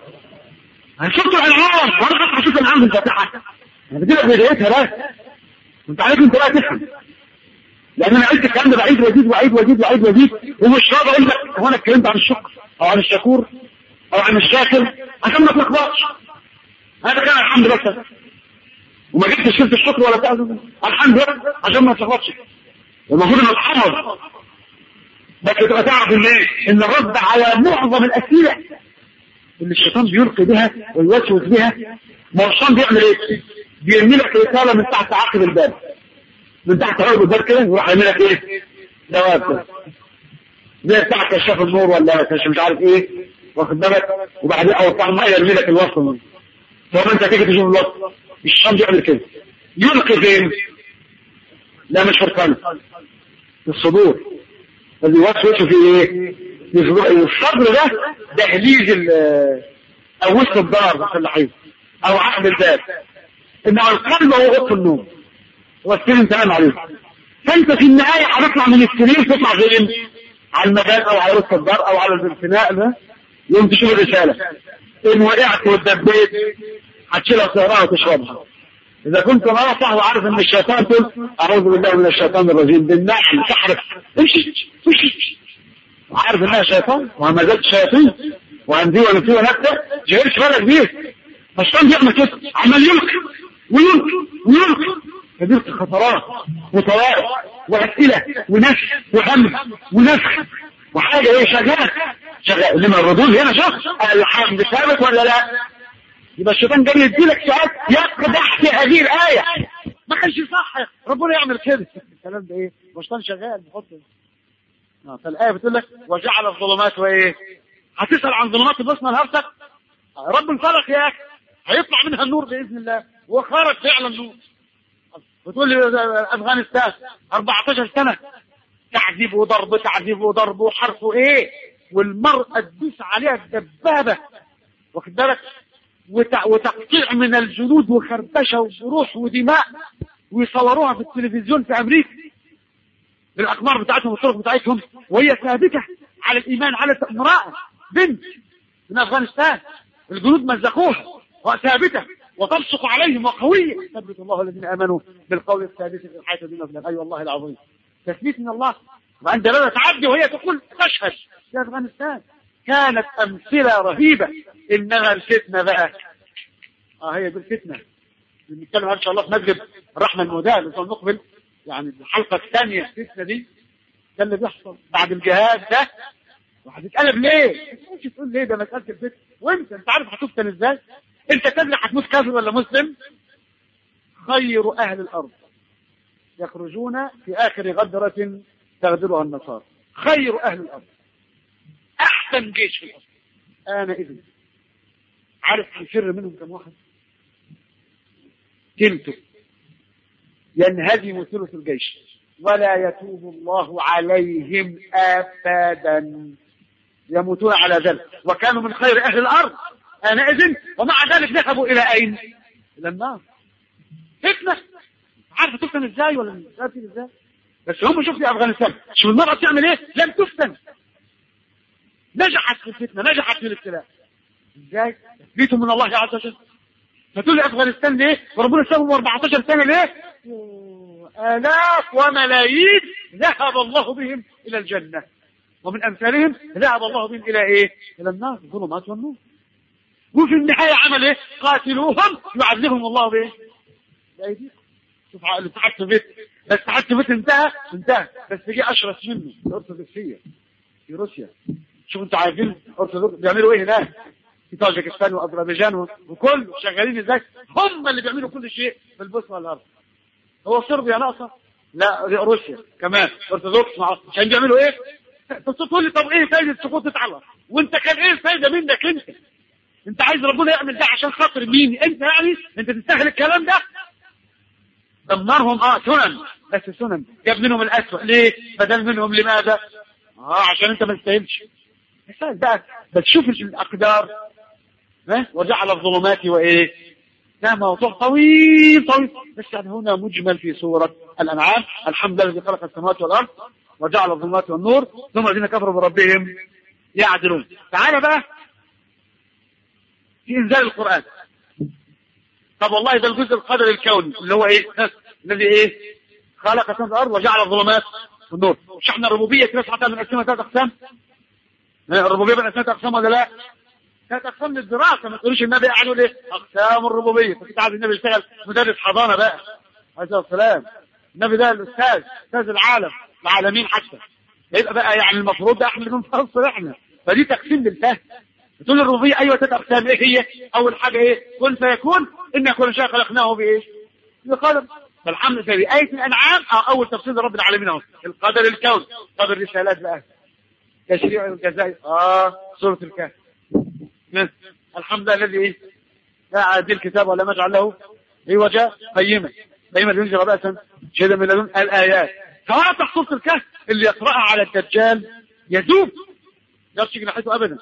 هنشوف الانعام وانا هشوف الانعام في الفاتحه انا بدي لك بدايتها بس انت عارف انت لا تفهم، لان انا قلت الكلام ده بعيد وجديد وعيد وجديد وعيد وجديد ومش راضي اقول لك هو انا اتكلمت عن الشكر او عن الشكور او عن الشاكر عشان ما تلخبطش. هذا كان الحمد لله وما جبتش شفت الشكر ولا بتاع الحمد لله عشان ما تلخبطش. المفروض ان اتحمل بس تبقى تعرف ان ايه ان الرد على معظم الاسئله اللي الشيطان بيلقي بها ويوسوس بها. ما الشيطان بيعمل ايه؟ بيرمي لك رساله من تحت عقب الباب، من تحت عقب الباب كده يروح يرمي لك ايه؟ جواب كده زي بتاع كشاف النور ولا كشاف مش عارف ايه واخد بالك، وبعدين او بتاع الميه يرمي لك الوصف منه. طب انت تيجي تشوف الوصف الشيطان بيعمل كده يلقي فين؟ لا مش في القلب، في الصدور اللي يوسوس في ايه؟ في صدور. الصدر ده دهليز او وسط الدار في اللحيم او عقب الباب، انما القلب هو غرفه النوم والسرير تمام عليه. فانت في النهايه هتطلع من السرير تطلع فين؟ على المكان او على وسط الدار او على الفناء ده يوم تشوف الرساله ان وقعت واتدبيت هتشيلها وتقراها وتشربها. اذا كنت ناصح وعارف ان الشيطان تقول اعوذ بالله من الشيطان الرجيم بالنعم تحرك امشي امشي وعارف انها شيطان وما زالت شياطين وعندي ونفسي ونفسه جهلش بالك بيه. الشيطان بيعمل كده عمال يلقي ويلقي ويلقي فدي خطرات وطوارئ واسئله ونفس وهم ونفخ وحاجه ايه شغال شغال. لما الردود هنا شخص الحمد ثابت ولا لا؟ يبقى الشيطان جاي يديلك سؤال يقدح في هذه الايه ما كانش صح ربنا يعمل كده. الكلام ده ايه؟ الشيطان شغال بيحط اه فالايه بتقول لك وجعل الظلمات وايه؟ هتسال عن ظلمات البصمه لهرتك رب انطلق يا اخي هيطلع منها النور باذن الله وخرج فعلا النور. بتقول لي افغانستان أربعتاشر سنه تعذيب وضرب تعذيب وضرب وحرفه ايه والمرأة تدوس عليها الدبابة واخد بالك وتقطيع من الجنود وخربشة وجروح ودماء ويصوروها في التلفزيون في امريكا بالاقمار بتاعتهم والطرق بتاعتهم وهي ثابتة على الايمان على امرأة بنت من افغانستان الجنود مزقوها وثابتة وتبصق عليهم وقوية. ثبت الله الذين امنوا بالقول الثابت في الحياة الدنيا وفي اي والله العظيم تثبيت من الله. وعند بلد تعدي وهي تقول تشهد في افغانستان كانت امثله رهيبه. انما الفتنه بقى اه هي دي الفتنه بنتكلم ان شاء الله في مسجد الرحمه المهداه الاسبوع المقبل يعني الحلقه الثانيه الفتنه دي ده اللي بيحصل بعد الجهاد ده. وهتتقلب ليه؟ مش تقول ليه ده مساله الفتنه وانت انت عارف هتفتن ازاي؟ انت تدري هتموت كافر ولا مسلم؟ خير اهل الارض يخرجون في آخر غدرة تغدرها النصارى. خير أهل الأرض أحسن جيش في الأرض. أنا إذن عارف هيفر منهم كم واحد؟ تلته ينهزم ثلث الجيش ولا يتوب الله عليهم أبدا يموتون على ذلك وكانوا من خير أهل الأرض. أنا إذن ومع ذلك ذهبوا إلى أين؟ إلى النار. فتنة عارفه تفتن ازاي ولا مش عارف ازاي؟ بس هم شوف في افغانستان شوف المرأة بتعمل ايه؟ لم تفتن نجحت في الفتنة نجحت في الابتلاء. ازاي؟ تثبيت من الله عز وجل. فتقول لي افغانستان ليه؟ وربنا سابهم أربعتاشر سنة ليه؟ آلاف وملايين ذهب الله بهم الى الجنة ومن امثالهم ذهب الله بهم الى ايه؟ الى النار الظلمات والنور. وفي النهاية عمل ايه؟ قاتلوهم يعذبهم الله بايه؟ بأيديكم. شوف الاتحاد السوفيتي، الاتحاد السوفيتي انتهى انتهى بس جه اشرس منه الارثوذكسية في روسيا. شوفوا انتوا عارفين الارثوذكس بيعملوا ايه هناك في طاجكستان واذربيجان وكل شغالين ازاي؟ هم اللي بيعملوا كل شيء في البوسنة والارض. هو صربيا ناقصة؟ لا روسيا كمان ارثوذكس مع عشان بيعملوا ايه؟ تقول لي طب ايه فايدة سقوط على وانت كان ايه الفايدة منك انت؟ انت عايز ربنا يعمل ده عشان خاطر مين؟ انت يعني انت تستاهل الكلام ده؟ دمرهم اه سنن بس سنن جاب منهم الاسوأ ليه؟ بدل منهم لماذا؟ اه عشان انت ما تستاهلش. بقى بس شوف الاقدار ها وجعل الظلمات وايه؟ ده موضوع طويل طويل بس يعني هنا مجمل في سورة الأنعام. الحمد لله الذي خلق السماوات والأرض وجعل الظلمات والنور ثم الذين كفروا بربهم يعدلون. تعالى بقى في إنزال القرآن. طب والله ده الجزء القدري الكوني اللي هو ايه؟ الذي ايه؟ خلق السماوات والأرض وجعل الظلمات والنور. مش احنا الربوبية كده سبحانه وتعالى بنقسمها ثلاث أقسام؟ الربوبية بنقسمها ثلاث أقسام ولا لا؟ كانت أقسام للدراسة. ما تقوليش النبي قالوا ليه أقسام الربوبية. فكنت عايز النبي يشتغل مدرس حضانة بقى عليه السلام. النبي ده الأستاذ أستاذ العالم العالمين حتى يبقى بقى يعني المفروض ده احنا بنفصل احنا. فدي تقسيم للفهم. تقول الربوبية أيوة ثلاث أقسام. إيه هي؟ أول حاجة إيه؟ كن فيكون إن كل شيء خلقناه بإيه؟ بقدر. فالحمد لله في آية الأنعام أول تفسير رب العالمين أهو القدر الكوني. قدر الرسالات بقى تشريع والجزاء اه سورة الكهف. الحمد لله الذي ايه لا عادل الكتاب ولا مجعل له عوجا قيما قيما ينزل بأسا شهدا من لدن الآيات. فواضح سورة الكهف اللي يقرأها على الدجال يذوب يرشق ناحيته أبدا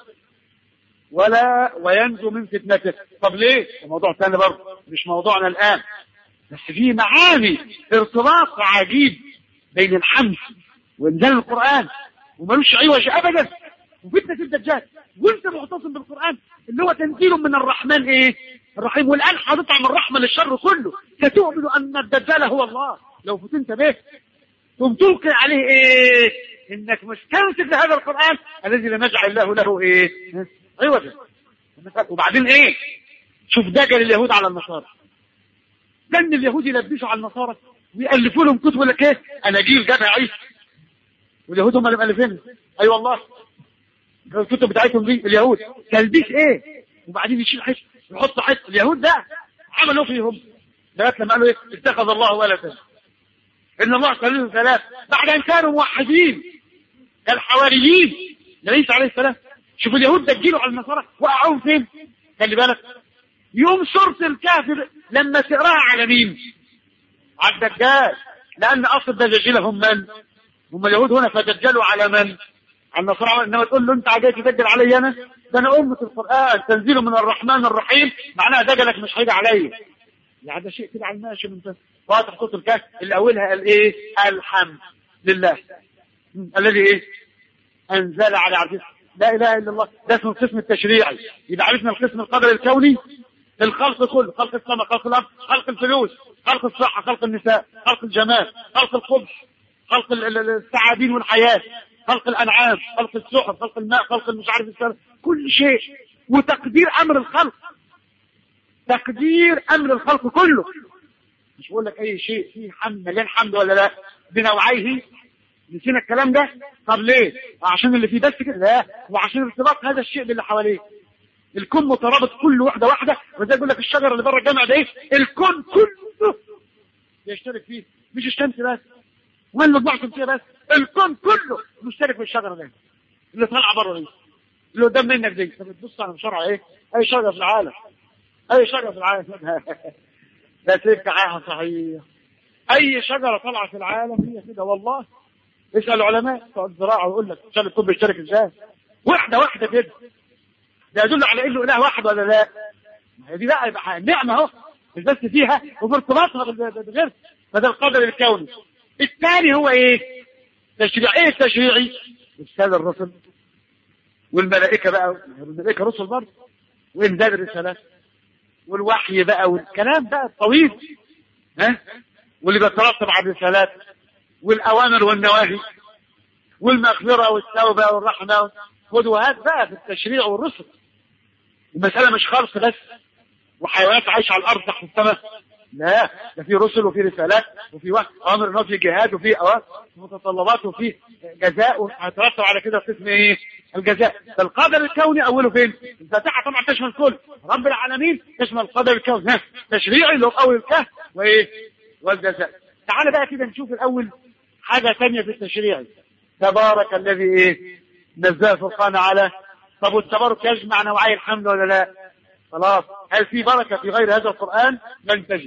ولا وينجو من فتنته. طب ليه؟ موضوع ثاني برضه مش موضوعنا الآن بس فيه معاني ارتباط عجيب بين الحمد وإنزال القرآن وملوش عوج أبدا وفتنة الدجال وانت معتصم بالقرآن اللي هو تنزيل من الرحمن ايه الرحيم. والآن هتطلع من الرحمة للشر كله. ستؤمن أن الدجال هو الله لو فتنت به ثم تلقي عليه ايه انك مستمسك لهذا القرآن الذي لم يجعل الله له ايه عوجا. وبعدين ايه شوف دجل اليهود على النصارى. لأن اليهود يلبسوا على النصارى ويألفوا لهم كتب لك ايه أناجيل جابها عيسى واليهود هم اللي مألفين. اي أيوة والله الكتب بتاعتهم دي اليهود تلبيس ايه وبعدين يشيل حته يحط حته. اليهود ده عملوا فيهم لغايه لما قالوا ايه اتخذ الله ولدا ان الله قليل ثلاث بعد ان كانوا موحدين كالحواريين لعيسى عليه السلام. شوفوا اليهود دجلوا على النصارى وقعوهم فين. خلي بالك يوم سورة الكافر لما تقراها على مين؟ على الدجال. لان اصل الدجاجيل هم من؟ هم اليهود هنا فدجلوا على من؟ على النصارى. انما تقول له انت عايز تدجل علي انا ده انا امة القرآن تنزيل من الرحمن الرحيم معناها دجلك مش هيجي عليا. يعني ده شيء كده على الماشي من فاتح صوت الكهف اللي اولها قال ايه الحمد لله الذي ايه انزل على عبده لا اله الا الله. ده اسمه القسم التشريعي. يبقى عرفنا القسم القدري الكوني الخلق كله خلق السماء خلق الارض خلق الفلوس خلق الصحة خلق النساء خلق الجمال خلق القبح خلق السعادين والحياة خلق الأنعام خلق السحب خلق الماء خلق مش عارف السلام كل شيء. وتقدير أمر الخلق تقدير أمر الخلق كله. مش بقول لك أي شيء فيه حمد مليان حمد ولا لا بنوعيه. نسينا الكلام ده. طب ليه؟ عشان اللي فيه بس كده لا وعشان ارتباط هذا الشيء باللي حواليه. الكون مترابط كل واحدة واحدة. وزي يقول لك الشجرة اللي بره الجامع ده ايه الكون كله يشترك فيه مش الشمس بس وين المجموعة الشمسية بس الكون كله مشترك في الشجرة دي اللي طالعة بره دي اللي قدام منك دي. انت بتبص على شرع ايه اي شجرة في العالم اي شجرة في العالم لا تركعها صحيح. اي شجرة طالعة في العالم هي كده والله. اسأل العلماء بتوع الزراعة ويقول لك عشان الطب يشترك ازاي واحدة واحدة كده. ده يدل على انه اله واحد ولا لا؟ دي بقى يبقى نعمة اهو مش بس فيها وبارتباطها بالغير. فده القدر الكوني. الثاني هو ايه تشريع. ايه التشريعي؟ ارسال الرسل والملائكة بقى الملائكة رسل برضه وإنزال الرسالات والوحي بقى والكلام بقى الطويل ها واللي بيترتب على الرسالات والأوامر والنواهي والمغفرة والتوبة والرحمة والدعاء بقى في التشريع والرسل. المسألة مش خالص بس وحيوانات عايشة على الأرض تحت السماء، لا، ده في رسل وفي رسالات وفي أمر وفي جهاد وفي متطلبات وفي جزاء، وهيترتب على كده قسم ايه؟ الجزاء. فالقدر الكوني أوله فين؟ الفاتحة طبعا تشمل كل رب العالمين، تشمل القدر الكوني تشريعي اللي هو أول الكهف وإيه؟ والجزاء. تعال بقى كده نشوف الأول حاجة ثانية في التشريع. تبارك الذي ايه؟ نزل الفرقان على. طب والتبارك يجمع نوعي الحمد ولا لا؟ خلاص، هل في بركة في غير هذا القرآن؟ لن تجد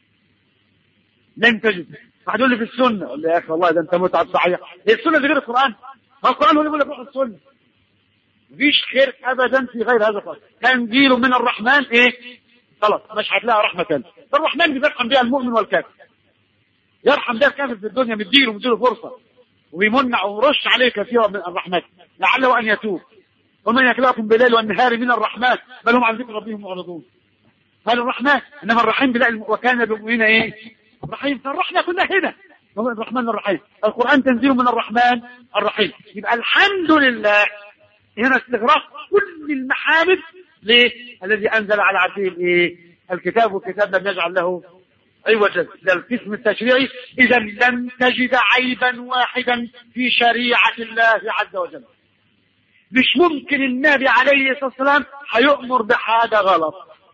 لن تجد. واحد يقول لي في السنة، اقول لي يا اخي والله ده انت متعب صحيح، هي السنة دي غير القرآن؟ ما القرآن هو اللي بيقول لك روح السنة. مفيش خير ابدا في غير هذا القرآن. تنزيل من الرحمن ايه؟ خلاص مش هتلاقي رحمة تانية. الرحمن بيرحم بها المؤمن والكافر، يرحم بها الكافر في الدنيا، مديله مديله فرصة ويمنع ويرش عليه كثيرا من الرحمة لعله ان يتوب. ومن يكلأكم بالليل والنهار من الرحمن بل هم عن ذكر ربهم معرضون. قال الرحمن، انما الرحيم بلا وكان بالمؤمنين ايه؟ الرحيم. فالرحمة كلها هنا الرحمن الرحيم. القرآن تنزيل من الرحمن الرحيم. يبقى الحمد لله هنا استغراق كل المحامد ليه؟ الذي انزل على عبده الايه؟ الكتاب، والكتاب لم يجعل له عوجا. ده القسم التشريعي. اذا لم تجد عيبا واحدا في شريعة الله عز وجل. مش ممكن النبي عليه الصلاة والسلام هيؤمر بحاجة غلط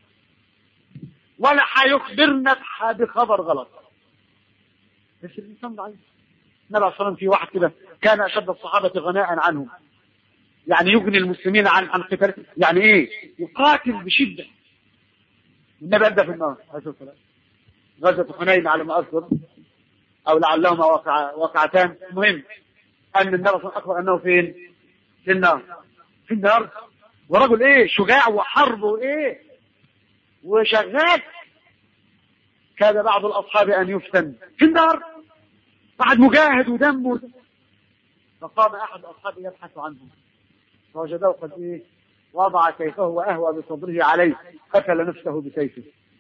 ولا هيخبرنا بخبر غلط. بس الإنسان ضعيف. النبي عليه الصلاة والسلام في واحد كده كان أشد الصحابة غناء عنهم، يعني يغني المسلمين عن عن قتال، يعني إيه؟ يقاتل بشدة. النبي أدى في النار عليه الصلاة والسلام. غزوة حنين على ما أذكر، أو لعلهما وقع وقعتان. المهم أن النبي صلى الله عليه وسلم أخبر أنه فين؟ في النار. في النار ورجل ايه؟ شجاع وحرب وايه وشغال. كاد بعض الاصحاب ان يفتن في النار، واحد مجاهد ودمه. فقام احد اصحابه يبحث عنه فوجده قد ايه؟ وضع سيفه واهوى بصدره عليه، قتل نفسه بسيفه.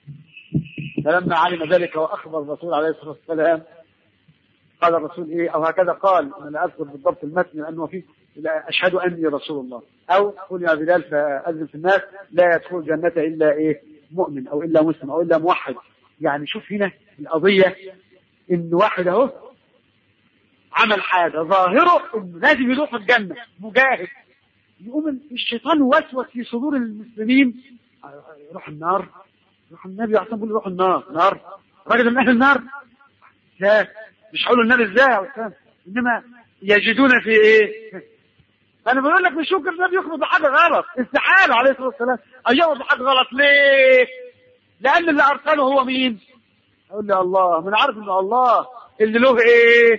فلما علم ذلك واخبر الرسول عليه الصلاه والسلام قال الرسول ايه؟ او هكذا قال، انا لا اذكر بالضبط المتن لانه فيه أشهد أني رسول الله، أو قل يا بلال فأذن في الناس لا يدخل الجنة إلا إيه؟ مؤمن أو إلا مسلم أو إلا موحد. يعني شوف هنا القضية إن واحد أهو عمل حاجة ظاهره إنه لازم يروح الجنة، مجاهد، يقوم الشيطان وسوس في صدور المسلمين يروح النار. يروح النبي عليه الصلاة يروح النار. نار راجل من أهل النار؟ لا، مش هقولوا النار إزاي، إنما يجدون في إيه؟ أنا بقول لك مش ممكن النبي يخبر بحاجة غلط، استحالة عليه الصلاة والسلام أن يخبر بحاجة غلط. ليه؟ لأن اللي أرسله هو مين؟ أقول لي الله. من عارف إن الله اللي له إيه؟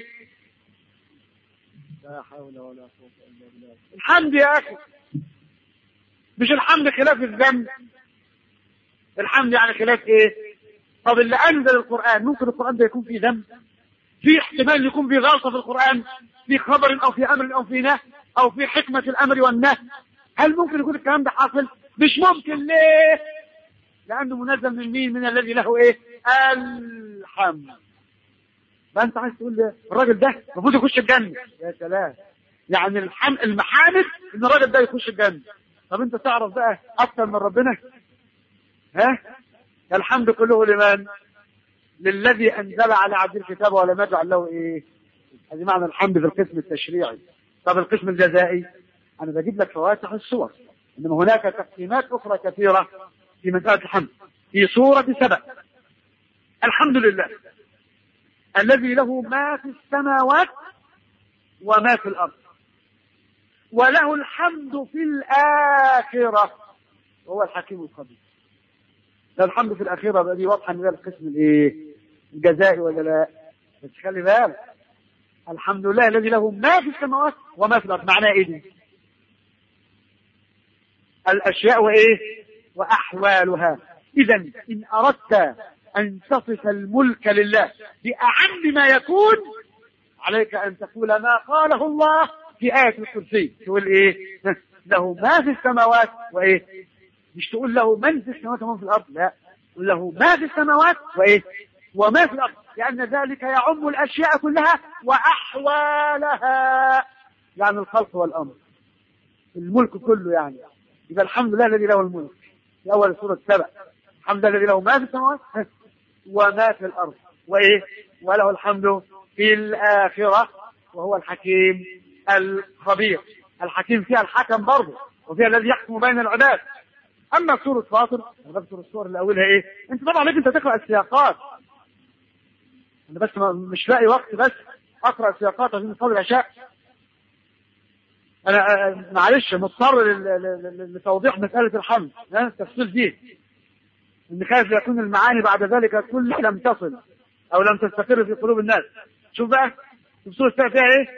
لا حول ولا قوة إلا بالله. الحمد يا أخي، مش الحمد خلاف الذنب. الحمد يعني خلاف إيه؟ طب اللي أنزل القرآن، ممكن القرآن ده يكون فيه ذنب؟ في احتمال يكون فيه غلطة في القرآن، في خبر أو في أمر أو في نهي أو في حكمة الأمر والنهي. هل ممكن يكون الكلام ده حاصل؟ مش ممكن. ليه؟ لأنه منزل من مين؟ من الذي له إيه؟ الحمد. ما أنت عايز تقول لي الراجل ده المفروض يخش الجنة. يا سلام، يعني الحم... المحامد إن الراجل ده يخش الجنة. طب أنت تعرف بقى أكثر من ربنا؟ ها؟ الحمد كله لمن؟ للذي أنزل على عبد الكتاب ولم يجعل له إيه؟ هذه معنى الحمد في القسم التشريعي. طب القسم الجزائي أنا بجيب لك فواتح الصور، إنما هناك تقسيمات أخرى كثيرة في مسألة الحمد. في سورة سبأ الحمد لله الذي له ما في السماوات وما في الأرض وله الحمد في الآخرة وهو الحكيم الخبير. الحمد في الآخرة بقى دي واضحة من القسم الإيه؟ الجزائي ولا لا؟ بس خلي بالك، الحمد لله الذي له ما في السماوات وما في الأرض. معناه إيه دي؟ الأشياء وإيه؟ وأحوالها. إذا إن أردت أن تصف الملك لله بأعم ما يكون عليك أن تقول ما قاله الله في آية الكرسي. تقول إيه؟ له ما في السماوات وإيه؟ مش تقول له من في السماوات ومن في الأرض، لا، تقول له ما في السماوات وإيه؟ وما في الأرض، لأن ذلك يعم الأشياء كلها وأحوالها، يعني الخلق والأمر، الملك كله يعني. يبقى الحمد لله الذي له الملك في أول سورة سبع. الحمد لله الذي له ما في السماوات وما في الأرض وإيه وله الحمد في الآخرة وهو الحكيم الخبير. الحكيم فيها الحكم برضه وفيها الذي يحكم بين العباد. أما سورة فاطر أنا بذكر السور اللي أولها إيه. أنت طبعا لك أنت تقرأ السياقات. أنا بس مش لاقي وقت بس أقرأ السياقات عشان نصلي العشاء. أنا معلش مضطر لتوضيح مسألة الحمد التفصيل دي إن خايف يكون المعاني بعد ذلك كلها لم تصل أو لم تستقر في قلوب الناس. شوف بقى سورة فيها إيه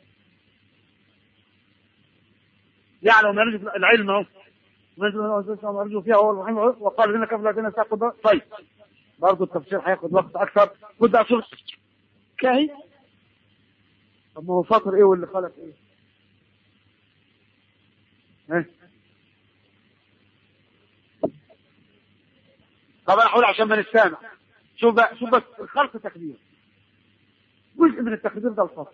يعلم يرجو العلم اهو ونرجو فيها هو الرحيم وقال لنا كيف لا تنسى. طيب برضه التفسير هياخد وقت اكثر. خد بقى سورة كاهي. طب ما هو فاطر ايه واللي خلق ايه؟ ها طب انا هقول عشان ما نستمع. شوف بقى شوف بس الخلق تقدير. جزء من التقدير ده الفصل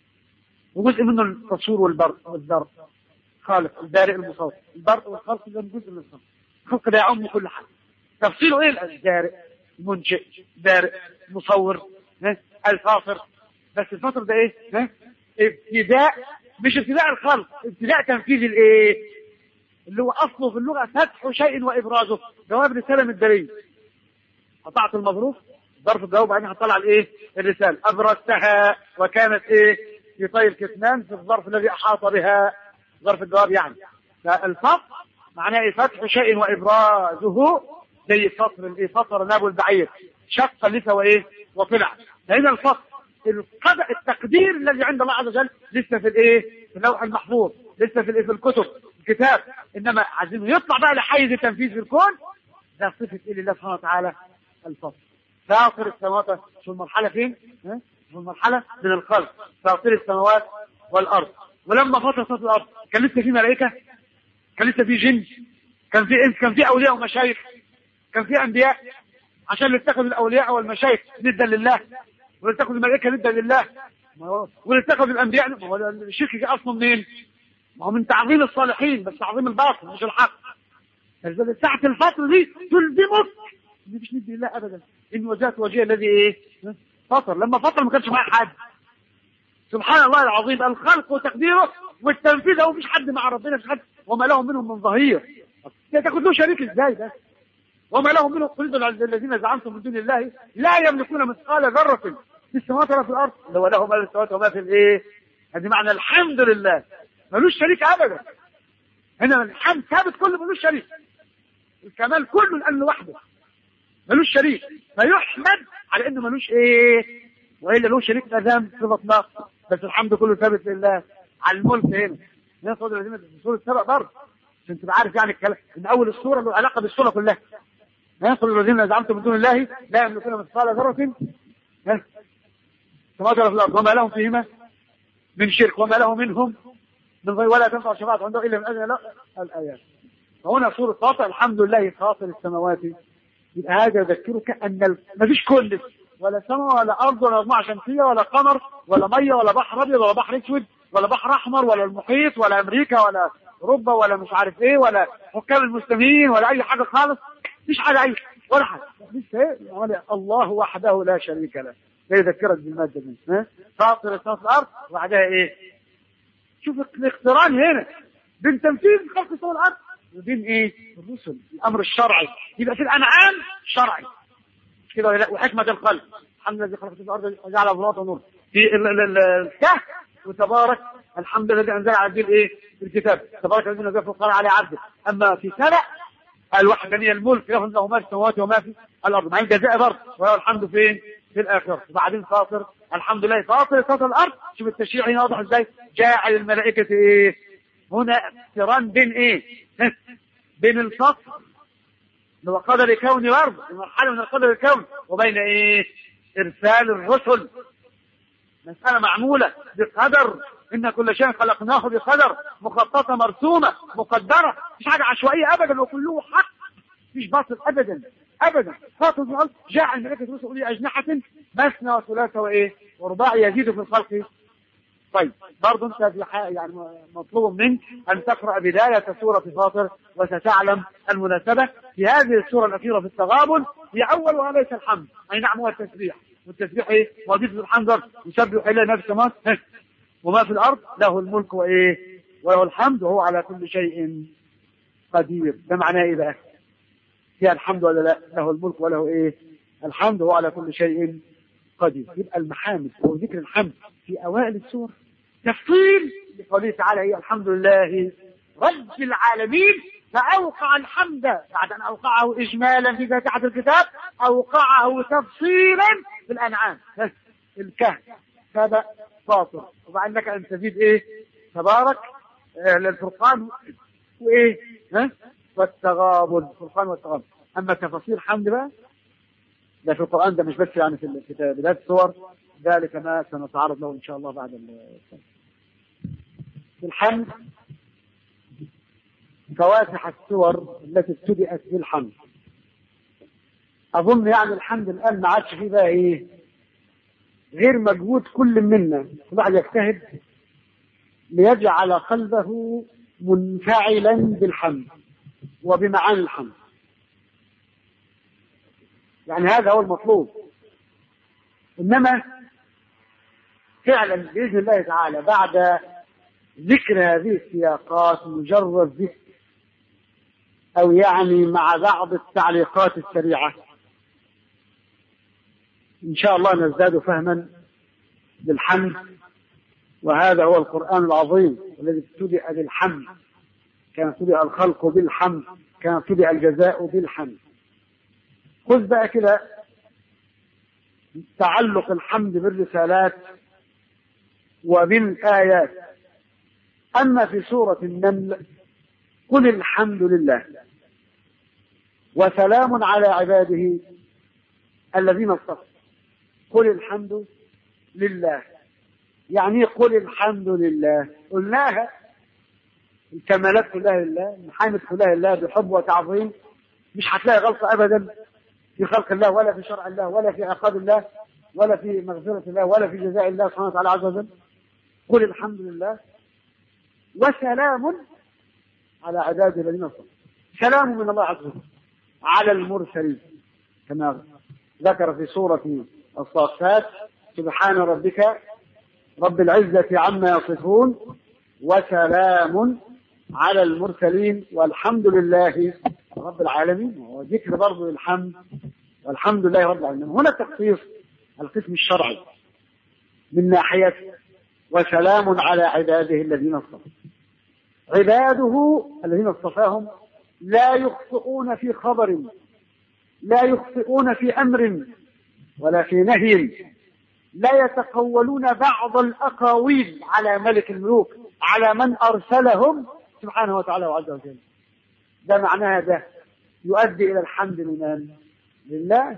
وجزء منه التصوير والبرق والذر. خالق البارئ المصور البرق والخلق ده جزء من الخلق. الخلق ده يعم كل حاجه. تفصيله ايه؟ البارئ المنشئ بارئ مصور الفاطر. بس الفاطر ده ايه؟ ها ابتداء مش ابتداء الخلق ابتداء تنفيذ الايه اللي هو اصله في اللغه فتح شيء وابرازه. جواب رساله من الدليل. قطعت المظروف ظرف الجواب بعدين هطلع الايه الرساله ابرزتها وكانت ايه في طي الكتمان في الظرف الذي احاط بها ظرف الجواب يعني. فالفطر معناه ايه؟ فتح شيء وابرازه زي فطر الايه فطر ناب البعير شق لسه وايه وطلع. هنا الفطر التقدير الذي عند الله عز وجل لسه في الايه في اللوح المحفوظ لسه في الايه في الكتب الكتاب. انما عايزينه يطلع بقى لحيز التنفيذ في الكون. ده صفه ايه لله سبحانه وتعالى الفطر. فاطر السماوات شو المرحله فين؟ ها شو المرحله من الخلق فاطر السماوات والارض. ولما فطر صوت الارض كان لسه في ملائكه كان لسه في جن كان في انس كان في اولياء ومشايخ كان في انبياء عشان يتخذوا الاولياء والمشايخ ندا لله ويتخذوا الملائكه ندا لله ويتخذوا الانبياء. ما هو الشرك جه اصلا منين؟ ما هو من تعظيم الصالحين بس تعظيم الباطل مش الحق. ساعه الفطر دي تلزمك ان مفيش ند لله ابدا. ان وجهت وجهي الذي ايه فطر. لما فطر ما كانش معاه حد. سبحان الله العظيم الخلق وتقديره والتنفيذ. هو مفيش حد مع ربنا مفيش حد وما لهم منهم من ظهير. تاخد له شريك ازاي ده؟ وما لهم منهم قلد الذين زعمتم من دون الله لا يملكون مثقال ذره في السماوات ولا في الارض لو لهم ما في السماوات وما في الايه. هذه معنى الحمد لله ملوش شريك ابدا. هنا الحمد ثابت كله ملوش شريك. الكمال كله لانه وحده ملوش شريك فيحمد على انه ملوش ايه والا له شريك اذام صفه نقص. بس الحمد كله ثابت لله. على الملك هنا الناس صدر الذين في سوره سبع برضه عشان تبقى عارف يعني الكلام من اول السوره له علاقه بالسوره كلها. يقول الذين زعمتم من دون الله لا يملكون مثقال ذره سماوات ولا في الارض وما لهم فيهما من شرك وما له منهم من غير ولا تنفع الشفاعه عنده الا من اذن له الايات. فهنا سوره فاطر الحمد لله فاطر السماوات. يبقى هذا يذكرك ان ما فيش كل ولا سماء ولا ارض ولا مجموعه شمسيه ولا قمر ولا ميه ولا بحر ابيض ولا بحر اسود ولا بحر احمر ولا المحيط ولا امريكا ولا اوروبا ولا مش عارف ايه ولا حكام المسلمين ولا اي حاجه خالص. مفيش حاجه اي ولا حاجه. لسه ايه الله وحده لا شريك له. ده يذكرك بالماده دي ها فاطر السماوات والارض وبعدها ايه؟ شوف الاقتران هنا بين تنفيذ خلق السماوات والارض وبين ايه؟ الرسل الامر الشرعي. يبقى في الانعام شرعي كده ولا لا؟ وحكمه الخلق الحمد لله الذي خلق الارض وجعل ظلمات ونور في الكهف. وتبارك الحمد لله الذي انزل على الدين ايه في الكتاب تبارك الذي نزل القران على عبده. اما في سبع الوحدانيه الملك له ما في السماوات وما في الارض مع الجزاء برضه وله الحمد فين في الاخره. وبعدين فاطر الحمد لله فاطر فاطر الارض. شوف التشريع هنا واضح ازاي. جاعل الملائكه ايه هنا اقتران بين ايه بين الفطر اللي هو قدر الكون برضه مرحله من القدر الكون وبين ايه ارسال الرسل. مساله معموله بقدر. ان كل شيء خلقناه بقدر مخططه مرسومه مقدره. مش حاجه عشوائيه ابدا وكله حق. مش باطل ابدا ابدا. فاطر الارض جاعل الملائكه رسل اولي اجنحه مثنى وثلاثه وايه ورباع يزيد في الخلق طيب برضه انت في يعني مطلوب منك ان تقرأ بداية سورة فاطر وستعلم المناسبة في هذه السورة الأخيرة في التغابن. هي أولها ليس الحمد، أي نعم هو التسبيح، والتسبيح إيه؟ وظيفة الحمد يسبح إلى نفس ما وما في الأرض له الملك وإيه وله الحمد وهو على كل شيء قدير. ده معناه إيه بقى؟ فيها الحمد ولا لا؟ له الملك وله إيه الحمد وهو على كل شيء قدير. يبقى المحامد وذكر الحمد في أوائل السور تفصيل لقوله تعالى هي الحمد لله رب العالمين، فأوقع الحمد بعد أن أوقعه إجمالا في فاتحة الكتاب أوقعه تفصيلا في الأنعام، الكهف، سبأ، فاطر، وبعد لك أن تزيد إيه تبارك آه للفرقان وإيه ها والتغابن، الفرقان والتغابن. أما تفاصيل حمد بقى ده في القرآن، ده مش بس يعني في بداية السور، ذلك ما سنتعرض له إن شاء الله بعد السنة. في الحمد فواتح السور التي ابتدأت بالحمد، أظن يعني الحمد الآن ما عادش فيه بقى إيه غير مجهود كل منا، كل واحد يجتهد ليجعل قلبه منفعلا بالحمد وبمعاني الحمد. يعني هذا هو المطلوب. إنما فعلا بإذن الله تعالى بعد ذكر هذه السياقات مجرد ذكر أو يعني مع بعض التعليقات السريعة إن شاء الله نزداد فهما بالحمد. وهذا هو القرآن العظيم الذي ابتدأ بالحمد، كان ابتدأ الخلق بالحمد، كان ابتدأ الجزاء بالحمد. خذ بقى كده تعلق الحمد بالرسالات وبالآيات. أما في سورة النمل قل الحمد لله وسلام على عباده الذين اصطفى. قل الحمد لله يعني قل الحمد لله، قلناها الكمالات كلها لله، المحامد كلها لله بحب وتعظيم، مش هتلاقي غلطة أبدا في خلق الله ولا في شرع الله ولا في عقاب الله ولا في مغفرة الله ولا في جزاء الله سبحانه وتعالى عز وجل. قل الحمد لله وسلام على عباده الذين اصطفى. سلام من الله عز وجل على المرسلين كما ذكر في سورة الصافات سبحان ربك رب العزة عما يصفون وسلام على المرسلين والحمد لله رب العالمين. وذكر برضو الحمد والحمد لله رب العالمين. هنا تخصيص القسم الشرعي من ناحية وسلام على عباده الذين اصطفى. عباده الذين اصطفاهم لا يخطئون في خبر، لا يخطئون في أمر ولا في نهي، لا يتقولون بعض الأقاويل على ملك الملوك على من أرسلهم سبحانه وتعالى وعز وجل. ده معناها ده يؤدي إلى الحمد لمن؟ لله.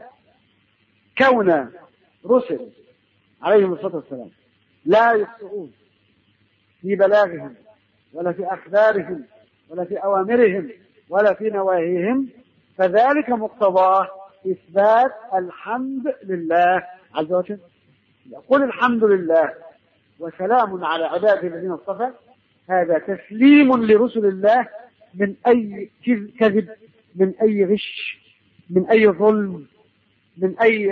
كون رسل عليهم الصلاة والسلام لا يخطئون في بلاغهم ولا في أخبارهم ولا في أوامرهم ولا في نواهيهم، فذلك مقتضاه إثبات الحمد لله عز وجل. يقول الحمد لله وسلام على عباده الذين اصطفى، هذا تسليم لرسل الله من أي كذب، من أي غش، من أي ظلم، من أي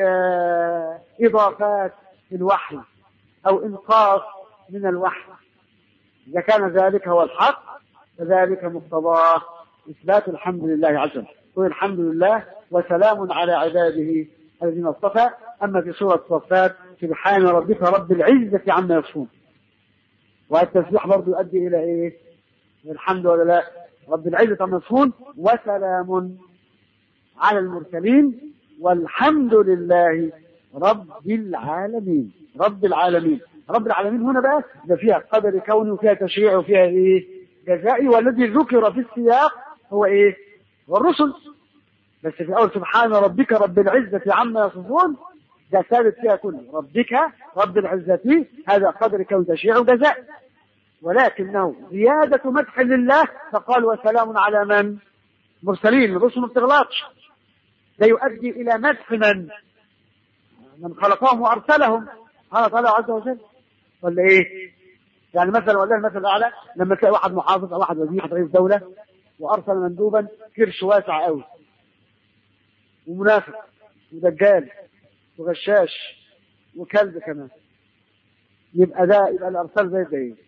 إضافات في الوحي أو إنقاص من الوحي. إذا كان ذلك هو الحق فذلك مقتضاه إثبات الحمد لله عز وجل. قل الحمد لله وسلام على عباده الذين اصطفى. أما في سورة الصفات سبحان ربك رب العزة عما يصفون، والتسبيح برضو يؤدي إلى إيه؟ الحمد ولا لا؟ رب العزة عما يصفون وسلام على المرسلين والحمد لله رب العالمين. رب العالمين رب العالمين هنا بقى ده فيها قدر كوني وفيها تشريع وفيها إيه؟ جزائي. والذي ذكر في السياق هو إيه؟ والرسل. بس في أول سبحان ربك رب العزة عما يصفون ده ثابت فيها كله، ربك رب العزة هذا قدر كون تشريع وجزاء، ولكنه زيادة مدح لله فقال وسلام على من؟ مرسلين. الرسل ما بتغلطش، ده يؤدي إلى مدح من؟ من خلقهم وأرسلهم سبحانه وتعالى عز وجل، ولا إيه؟ يعني مثلا والله المثل الاعلى لما تلاقي واحد محافظ او واحد وزير رئيس دوله وارسل مندوبا كرش واسع قوي ومنافق ودجال وغشاش وكلب كمان، يبقى ده يبقى الارسال زي ده ايه؟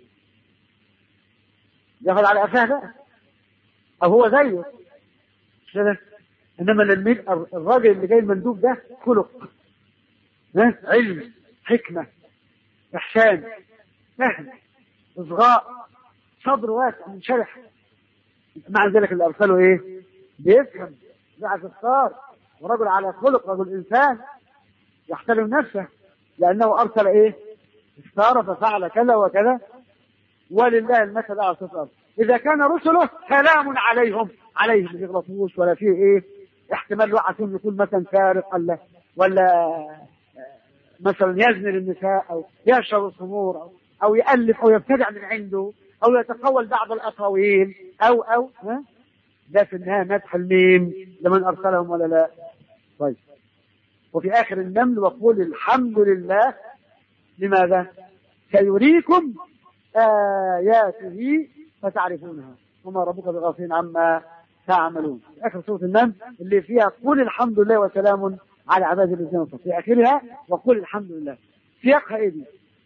ياخد على قفاه بقى او هو زيه كده. انما للميل الراجل اللي جاي المندوب ده خلق، ها، علم، حكمه، احسان، فهم، اصغاء، صدر واسع منشرح. مع ذلك اللي ارسله ايه؟ بيفهم، بيعرف يختار، ورجل على خلق، رجل انسان يحترم نفسه، لانه ارسل ايه؟ اختار ففعل كذا وكذا. ولله المثل على الارض. اذا كان رسله سلام عليهم، عليهم ما يغلطوش ولا فيه ايه احتمال واحد فيهم يكون مثلا سارق ولا ولا مثلا يزني النساء او يشرب الخمور او او يالف او يبتدع من عنده او يتقول بعض الاقاويل او او ها، ده في النهايه مدح الميم لمن ارسلهم ولا لا. طيب، وفي اخر النمل وقول الحمد لله. لماذا؟ سيريكم آياته فتعرفونها وما ربك بغافل عما تعملون. في آخر سورة النمل اللي فيها قل الحمد لله وسلام على عباد الذين اصطفى، في آخرها وقل الحمد لله. سياقها ايه دي؟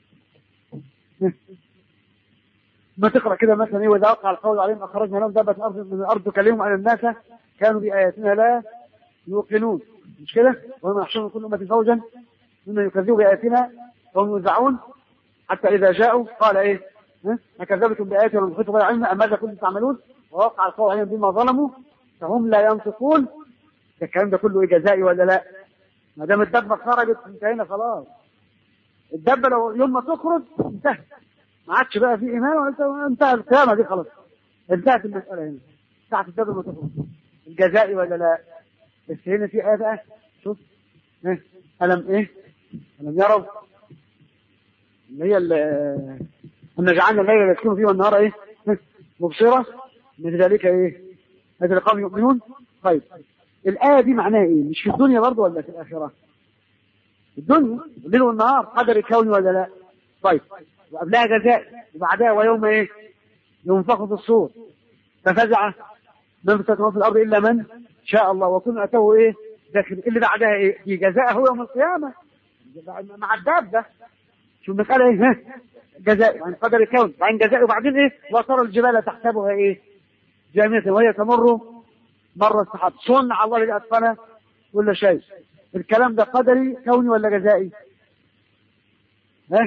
ما تقرأ كده مثلا ايه، وإذا وقع القول عليهم أخرجنا لهم دابة الأرض من الأرض تكلمهم عن الناس كانوا بآياتنا لا يوقنون، مش كده؟ وهم يحشرون كل أمة فوجا ممن يكذبوا بآياتنا وهم يوزعون حتى إذا جاءوا قال إيه؟ أكذبتم بآياتي ولم تحيطوا بها علما أم ماذا كنتم تعملون؟ ووقع القول عليهم بما ظلموا فهم لا ينطقون. الكلام ده كله إيه، جزائي ولا لا؟ ما دام الدبة خرجت انتهينا خلاص. الدبة لو يوم ما تخرج انتهت، ما عادش بقى في إيمان ولا انتهى القيامة دي خلاص، انتهت المسألة هنا ساعة الدبة ما تخرج. الجزائي ولا لا؟ بس هنا في آية بقى، شوف إيه؟ ألم إيه؟ ألم يروا اللي هي أن جعلنا الليل يسكنوا فيه والنهار إيه؟ مبصرة من ذلك إيه؟ هذا القوم يؤمنون. طيب الآية دي معناها إيه؟ مش في الدنيا برضه ولا في الآخرة؟ في الدنيا الليل والنهار قدر كوني ولا لا؟ طيب وقبلها جزاء وبعدها ويوم إيه؟ ينفخ في الصور ففزع من في السماوات والأرض إلا من شاء الله وكل أتوه إيه؟ لكن اللي بعدها إيه؟ في جزاء هو يوم القيامة مع الدابة. شو المسألة إيه؟ جزاء يعني قدر الكون، وعن جزاء وبعدين إيه؟ وترى الجبال تحسبها إيه؟ جامدة وهي تمر مر السحاب. صنع الله للأتقنة ولا شيء؟ الكلام ده قدري كوني ولا جزائي؟ ها؟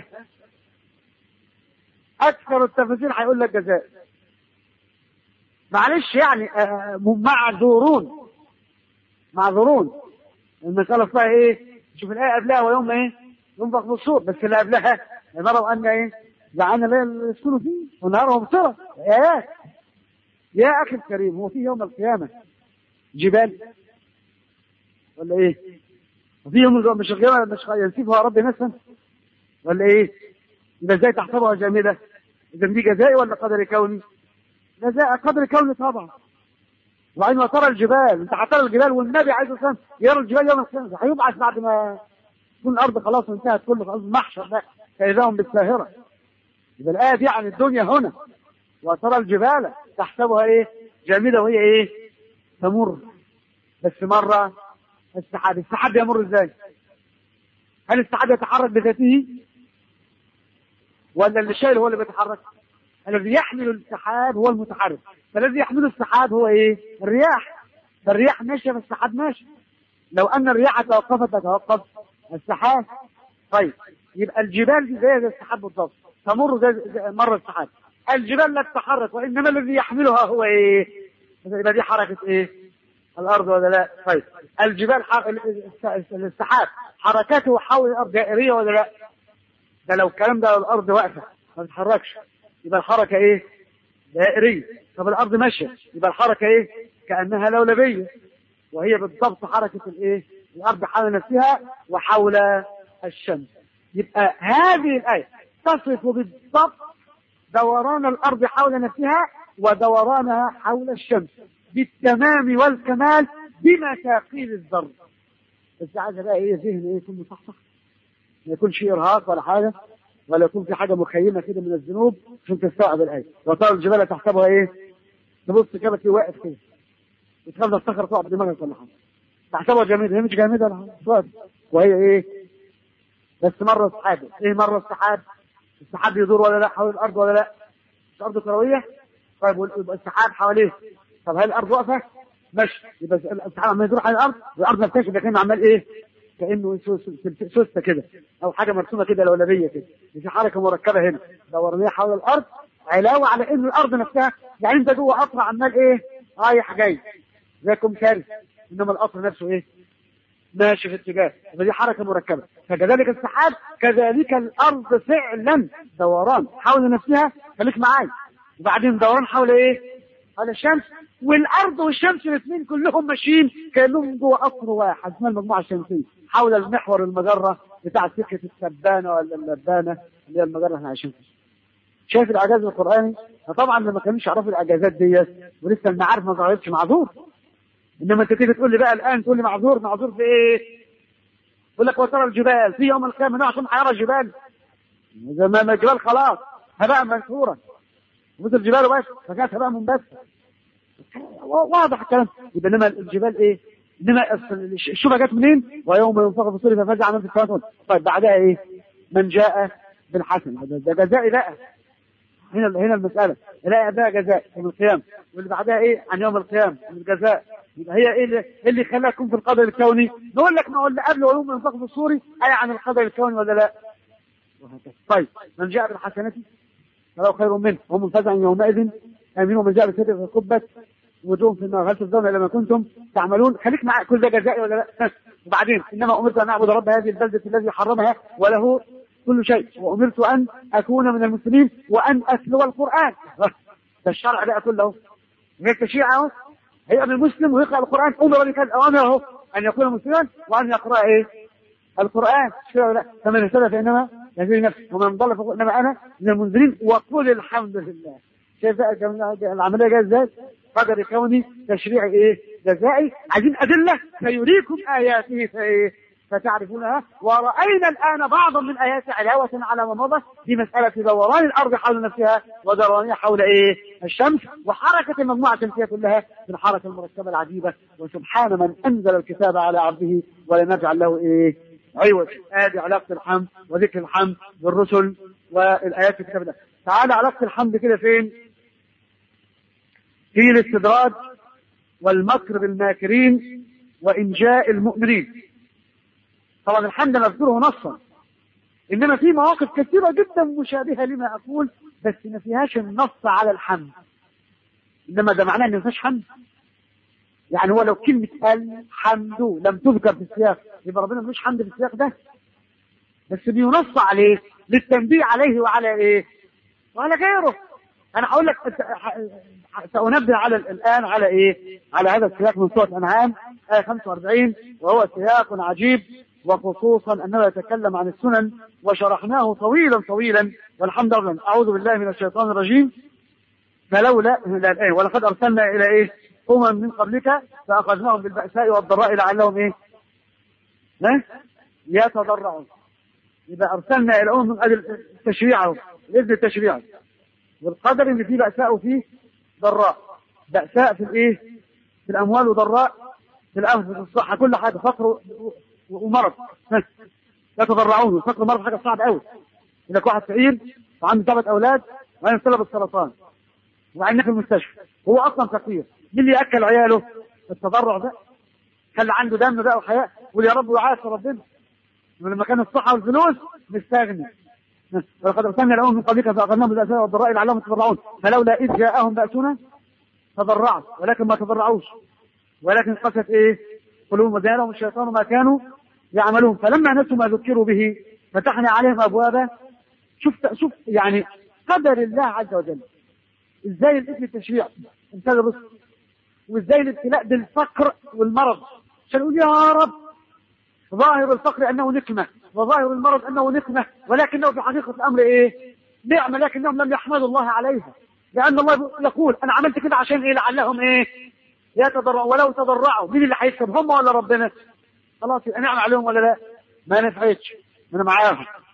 أكثر التفاسير هيقول لك جزائي. معلش يعني معذورون معذورون. المسألة فيها إيه؟ شوف الآية قبلها ويوم إيه؟ ينفخ في الصور، بس اللي قبلها نروا أن إيه؟ جعلنا الليل يسكنوا فيه والنهار مبصرة. آيات يا أخي الكريم، هو في يوم القيامة جبال ولا إيه؟ وفي يوم مش القيامة مش ينسفها ربي نفسا ولا إيه؟ إذا إزاي تحسبها جامدة؟ إذا دي جزائي ولا قدر كوني؟ جزاء قدر كوني طبعا. وبعدين وترى الجبال، أنت هترى الجبال والنبي عليه الصلاة والسلام يرى الجبال يوم القيامة، هيبعث بعد ما تكون الأرض خلاص انتهت كله خلاص محشر بقى فإذا هم بالساهرة. إذا الآية دي عن الدنيا هنا. وترى الجبال تحسبها إيه؟ جامدة وهي إيه؟ تمر. بس مرة السحاب، السحاب يمر إزاي؟ هل السحاب يتحرك بذاته؟ ولا اللي شايل هو اللي بيتحرك؟ الذي يحمل السحاب هو المتحرك، فالذي يحمل السحاب هو إيه؟ الرياح. فالرياح ماشية فالسحاب ماشي. لو أن الرياح توقفت تتوقف السحاب. طيب يبقى الجبال دي زي السحاب بالضبط، تمر زي مر السحاب. الجبال لا تتحرك وإنما الذي يحملها هو إيه؟ يبقى دي حركة إيه؟ الأرض ولا لا؟ طيب الجبال حر... السحاب حركته حول الأرض دائرية ولا لا؟ ده لو الكلام ده الأرض واقفة ما تتحركش يبقى الحركة إيه؟ دائرية. طب الأرض ماشية يبقى الحركة إيه؟ كأنها لولبية، وهي بالضبط حركة الإيه؟ الأرض حول نفسها وحول الشمس. يبقى هذه الآية تصف بالضبط دوران الأرض حول نفسها ودورانها حول الشمس بالتمام والكمال بمثاقيل الذر. بس عايز بقى ايه؟ ذهن ايه؟ يكون مصحصح، ما يكونش ارهاق ولا حاجه. ولا يكون في حاجه مخيمه كده من الذنوب عشان تستوعب الايه. وترى الجبال تحسبها ايه؟ تبص كده في واقف كده وتخاف تفتكر تقع بدماغك ولا حاجه. تحسبها جميله، هي مش جامده ولا حاجه، وهي ايه؟ بس مره السحاب. ايه مره السحاب؟ السحاب يدور ولا لا حول الارض ولا لا؟ مش ارض كرويه؟ طيب يبقى السحاب حواليه. طب هل الارض واقفه؟ ماشي، يبقى السحاب عمال يدور على الارض والارض نفسها كده كانه عمال ايه؟ كانه سوسته كده او حاجه مرسومه كده لولبيه كده. في حركه مركبه هنا دورانيه حول الارض علاوه على ان الارض نفسها، يعني انت جوه قطر عمال ايه؟ رايح جاي زي كمثال، انما القطر نفسه ايه؟ ماشي في اتجاه. فدي حركه مركبه. فكذلك السحاب كذلك الارض فعلا دوران حول نفسها. خليك معايا. وبعدين دوران حول ايه؟ حول الشمس. والارض والشمس الاثنين كلهم ماشيين كانهم جوه قطر واحد اسمها المجموعه الشمسيه حول المحور المجره بتاع سكه السبانه ولا اللبانه اللي هي المجره اللي احنا عايشين فيها. شايف الاعجاز القراني؟ فطبعا لما كانوش يعرفوا الاعجازات ديت ولسه المعارف ما ظهرتش معذور. انما انت تيجي تقول لي بقى الان تقول لي معذور معذور في ايه؟ يقول لك وترى الجبال في يوم القيامه نوع عشان هيرى الجبال. زمان الجبال خلاص هباء منثورا مثل الجبال بس فكانت هباء منبثه. واضح الكلام. يبقى انما الجبال ايه؟ انما الشبهه جت منين؟ ويوم ينفخ في الصور ففزع من في السماوات. طيب بعدها ايه؟ من جاء بالحسن. ده جزاء بقى. هنا هنا المساله لا ده جزاء يوم القيامه. واللي بعدها ايه؟ عن يوم القيامه الجزاء. يبقى هي ايه اللي, اللي خلاكم في القدر الكوني؟ نقول لك ما هو اللي قبل ويوم ينفخ في الصور اي عن القدر الكوني ولا لا؟ طيب من جاء بالحسنه فلو خير منه هم منفزع يومئذ امين. ومن جاء بالسيئه فكبت وجوههم في النار هل تجزون الا ما كنتم تعملون. خليك معايا كل ده جزائي ولا لا؟ وبعدين انما امرت ان اعبد رب هذه البلده الذي حرمها وله كل شيء وامرت ان اكون من المسلمين وان اتلو القران. ده الشرع بقى كله. هيك تشيعه هيبقى من المسلم ويقرا القران. امر بكذا اوامره ان يكون مسلما وان يقرا ايه؟ القران. لا فمن اهتدى فانما يهدي نفسه ومن ضل فانما انا من المنذرين وقل الحمد لله. شايف بقى العمليه جايه ازاي؟ قدر كوني تشريع ايه؟ جزائي. عايزين ادله سيريكم اياته فايه؟ فتعرفونها. ورأينا الآن بعضا من آيات علاوة على ما مضى في مسألة دوران الأرض حول نفسها ودورانها حول إيه؟ الشمس وحركة المجموعة الشمسية كلها بالحركة المركبة العجيبة. وسبحان من أنزل الكتاب على عبده ولم يجعل له إيه؟ عوج. آدي علاقة الحمد وذكر الحمد بالرسل والآيات في الكتاب ده. تعال علاقة الحمد كده فين؟ في الاستدراج والمكر بالماكرين وإنجاء المؤمنين. طبعا الحمد نذكره نصا، انما في مواقف كثيره جدا مشابهه لما اقول بس ما فيهاش النص على الحمد. انما ده معناه ان ما فيهاش حمد. يعني هو لو كلمه الحمد لم تذكر في السياق يبقى ربنا ملوش حمد في السياق ده، بس بينص عليه للتنبيه عليه وعلى ايه؟ وعلى غيره. انا هقول لك سأنبه على الان على ايه؟ على هذا السياق من سوره الانعام آية خمسة وأربعين وهو سياق عجيب، وخصوصا أنه يتكلم عن السنن وشرحناه طويلا طويلا والحمد لله. أعوذ بالله من الشيطان الرجيم. فلولا الآية ولقد أرسلنا إلى إيه؟ أمم من قبلك فأخذناهم بالبأساء والضراء لعلهم إيه؟ لا يتضرعون. إذا أرسلنا إلى أمم من أجل تشريعه الإذن التشريعي والقدر اللي فيه بأساء وفيه ضراء. بأساء في الإيه؟ في الأموال وضراء في الأنفس في الصحة كل حاجة فقر ومرض. لا تضرعون. الفقر ومرض حاجة صعبة قوي. إنك واحد فقير وعنده ثلاث أولاد وعنده سبب السرطان وعنده في المستشفى هو أصلا فقير. مين اللي يأكل عياله؟ التضرع ده. خلي عنده دم بقى وحياة ويا رب وعاش ربنا. ولما كان الصحة والفلوس مستغني. ولقد أرسلنا لهم من قبلك فأخذناهم بالبأساء والضراء لعلهم يتضرعون فلولا إذ جاءهم بأسنا تضرعوا ولكن ما تضرعوش ولكن قست إيه؟ قلوبهم وزينهم الشيطان ما كانوا يعملون فلما نسوا ما ذكروا به فتحنا عليهم أبوابا. شوف شوف يعني قدر الله عز وجل إزاي الاسم التشريع انتهى بس وإزاي الابتلاء بالفقر والمرض عشان يقول يا رب ظاهر الفقر أنه نقمة وظاهر المرض أنه نقمة ولكنه في حقيقة الأمر إيه؟ نعمة لكنهم لم يحمدوا الله عليها لأن الله يقول أنا عملت كده عشان إيه؟ لعلهم إيه؟ يتضرعوا. ولو تضرعوا مين اللي هيكسب هم ولا ربنا؟ خلاص يبقى نعمة عليهم ولا لا؟ ما نفعتش أنا معاهم.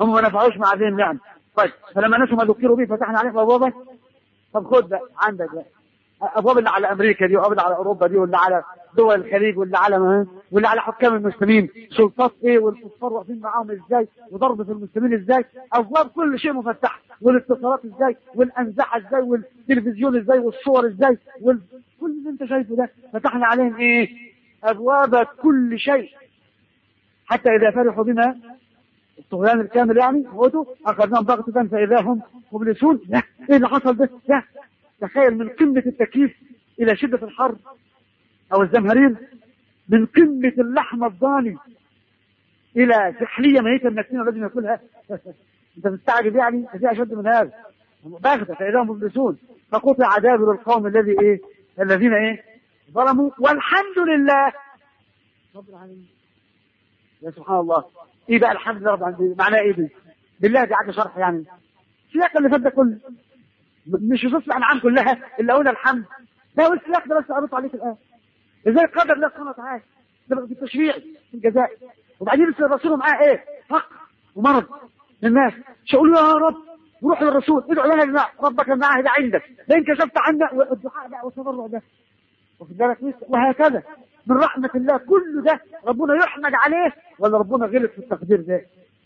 هم ما نفعوش مع ذي النعم. طيب فلما نسوا ما ذكروا به فتحنا عليهم ابوابا. طب خد بقى عندك بقى ابواب اللي على امريكا دي وابواب اللي على اوروبا دي واللي على دول الخليج واللي على واللي على حكام المسلمين سلطات ايه والكفار واقفين معاهم ازاي وضرب في المسلمين ازاي. ابواب كل شيء مفتحه والاتصالات ازاي والانزعه ازاي والتلفزيون ازاي والصور ازاي وال... كل اللي انت شايفه ده فتحنا عليهم ايه ابواب كل شيء حتى اذا فرحوا بنا الطغيان الكامل يعني موتوا اخذناهم بغتة فاذا هم مبلسون. لا ايه اللي حصل ده؟ لا تخيل من قمة التكييف الى شدة الحر او الزمهرير، من قمة اللحمة الضاني الى سحلية ميتة النكسين الذي ياكلها. انت مستعجب يعني في اشد من هذا. بغتة فاذا هم مبلسون فقطع دابر القوم الذي ايه الذين ايه ظلموا والحمد لله رب العالمين. يا سبحان الله ايه بقى الحمد لله رب العالمين معناه ايه دي؟ بالله دي عاد شرح يعني السياق اللي فات ده كله مش يصف الانعام كلها الا قلنا الحمد ده هو السياق ده بس قريت عليك الان ازاي قدر الله سبحانه وتعالى ده في التشريع في الجزاء. وبعدين لسه الرسول معاه ايه فقر ومرض للناس شقولوا يا رب وروح للرسول ادعوا لنا لله ربك المعاهد عندك لان كشفت عنا والدعاء بقى والتضرع ده واخد بالك وهكذا من رحمة الله. كل ده ربنا يحمد عليه ولا ربنا غلط في التقدير ده؟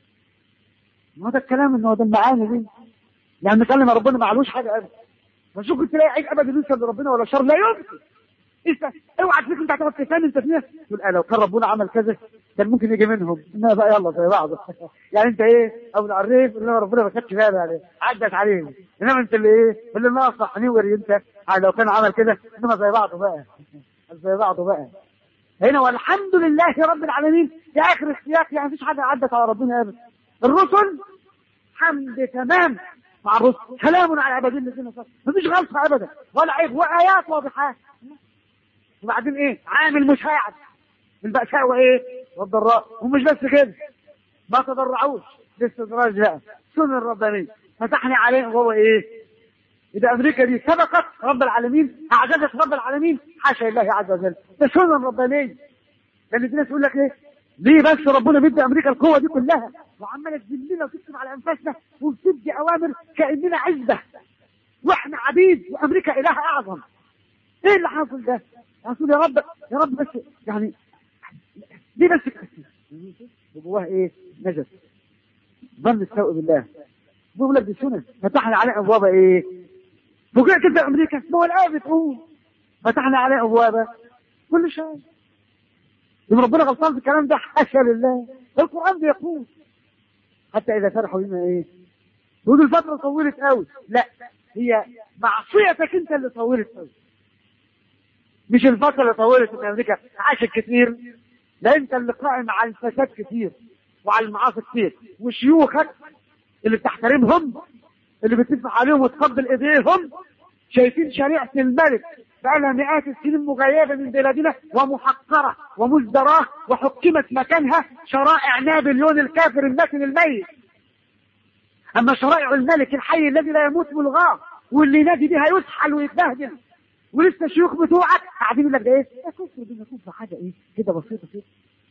ما هذا الكلام ان هو ده المعاني دي يعني نتكلم ربنا ما علوش حاجه ابدا. مش ممكن تلاقي عيب ابدا يوصل لربنا ولا شر لا يمكن. انت اوعى تفكر انت هتقعد تفهم انت فيها تقول اه لو كان ربنا عمل كذا كان ممكن يجي منهم انما بقى يلا زي بعض. يعني انت ايه ابو العريف اللي ربنا ما خدش باله عليه عدت عليه انما انت اللي ايه اللي ناصح نوري انت لو كان عمل كده انما زي بعضه بقى زي بعضه بقى هنا. والحمد لله رب العالمين في اخر السياق يعني مفيش حاجه عدت على ربنا ابدا. الرسل حمد تمام مع الرسل سلام على عبادين الذين صبروا مفيش غلطه ابدا ولا عيب وايات واضحات. وبعدين ايه عامل مساعد البأساء وايه والضراء. ومش بس كده ما تضرعوش باستدراج بقى سنن الرباني فتحنا عليه وهو ايه اذا امريكا دي سبقت رب العالمين اعجزت رب العالمين حاشا لله عز وجل. ده سنن رباني. لان في ناس يقول لك ايه ليه بس ربنا بيدي امريكا القوه دي كلها وعماله تذلنا وتكتب على انفاسنا وبتدي اوامر كاننا عزبه واحنا عبيد وامريكا اله اعظم. ايه اللي حاصل ده؟ حاصل يا رب يا رب بس يعني ليه بس وجواها ايه نجس ظن السوء بالله. بيقول لك دي سنه فتحنا عليه ابواب ايه فوجئت كده امريكا ما هو الايه بتقول فتحنا عليه ابواب كل شيء. يبقى ربنا غلطان في الكلام ده حاشا لله. القران بيقول حتى اذا فرحوا بما ايه يقول الفتره طولت قوي. لا هي معصيتك انت اللي طولت قوي مش الفتره اللي طولت في امريكا عاشت كتير. لا انت اللي قائم على الفساد كتير وعلى المعاصي كتير وشيوخك اللي بتحترمهم اللي بتدفع عليهم وتقبل ايديهم شايفين شريعه الملك بقالها مئات السنين مغيبه من بلادنا ومحقره ومزدراه وحكمت مكانها شرائع نابليون الكافر المتن الميت. اما شرائع الملك الحي الذي لا يموت ملغاه واللي ينادي بها يسحل ويتبهدل ولسه الشيوخ بتوعك قاعدين يقول لك ده ايه؟ يا كفر دي كفر حاجه ايه كده بسيطه كده.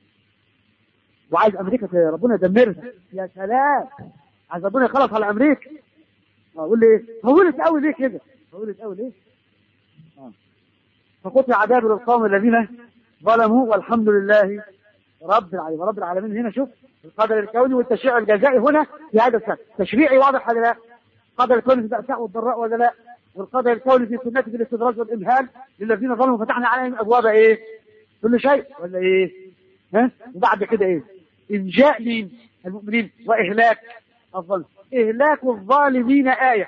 وعايز امريكا ربنا يدمرها. يا سلام عايز ربنا يخلص على امريكا. اقول لي ايه؟ طولت قوي ليه كده؟ طولت قوي ليه؟ اه فقطع دابر القوم الذين ظلموا والحمد لله رب العالمين. رب العالمين هنا شوف القدر الكوني والتشريع الجزائي هنا في هذا السنة تشريعي واضح ولا لا؟ القدر الكوني في البأساء والضراء ولا لا؟ والقدر الكوني في سنة في الاستدراج والإمهال للذين ظلموا فتحنا عليهم أبواب إيه؟ كل شيء ولا إيه؟ ها؟ وبعد كده إيه؟ إنجاء مين؟ المؤمنين وإهلاك الظالمين. إهلاك الظالمين آية.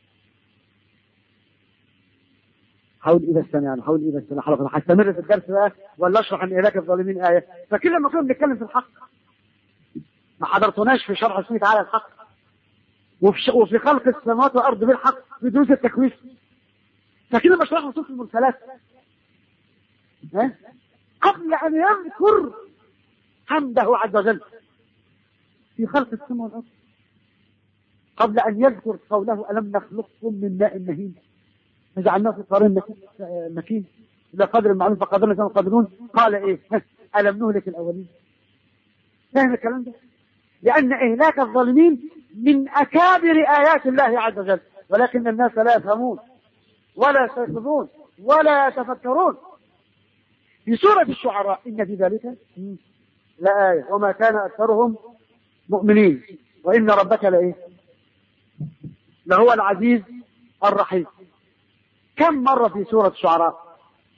حاول إيه بس يعني حاول إيه بس حلقة هستمر في الدرس بقى ولا أشرح عن إهلاك الظالمين آية. فكل لما كنا بنتكلم في الحق ما حضرتوناش في شرح سبحانه وتعالى الحق وفي, وفي خلق السماوات والأرض بالحق في دروس التكوين. فكده لما شرحنا سورة المرسلات ها قبل أن يذكر حمده عز وجل في خلق السماء والأرض قبل أن يذكر قوله ألم نخلقكم من ماء مهين فجعلناه في قرار مكين إلى قدر المعلوم فقدرنا كما قادرون. قال إيه ألم نهلك الأولين. فاهم الكلام ده؟ لأن إهلاك الظالمين من أكابر آيات الله عز وجل، ولكن الناس لا يفهمون ولا يستيقظون ولا يتفكرون. في سورة الشعراء إن في ذلك لآية وما كان أكثرهم مؤمنين وإن ربك لإيه لهو العزيز الرحيم. كم مرة في سورة الشعراء؟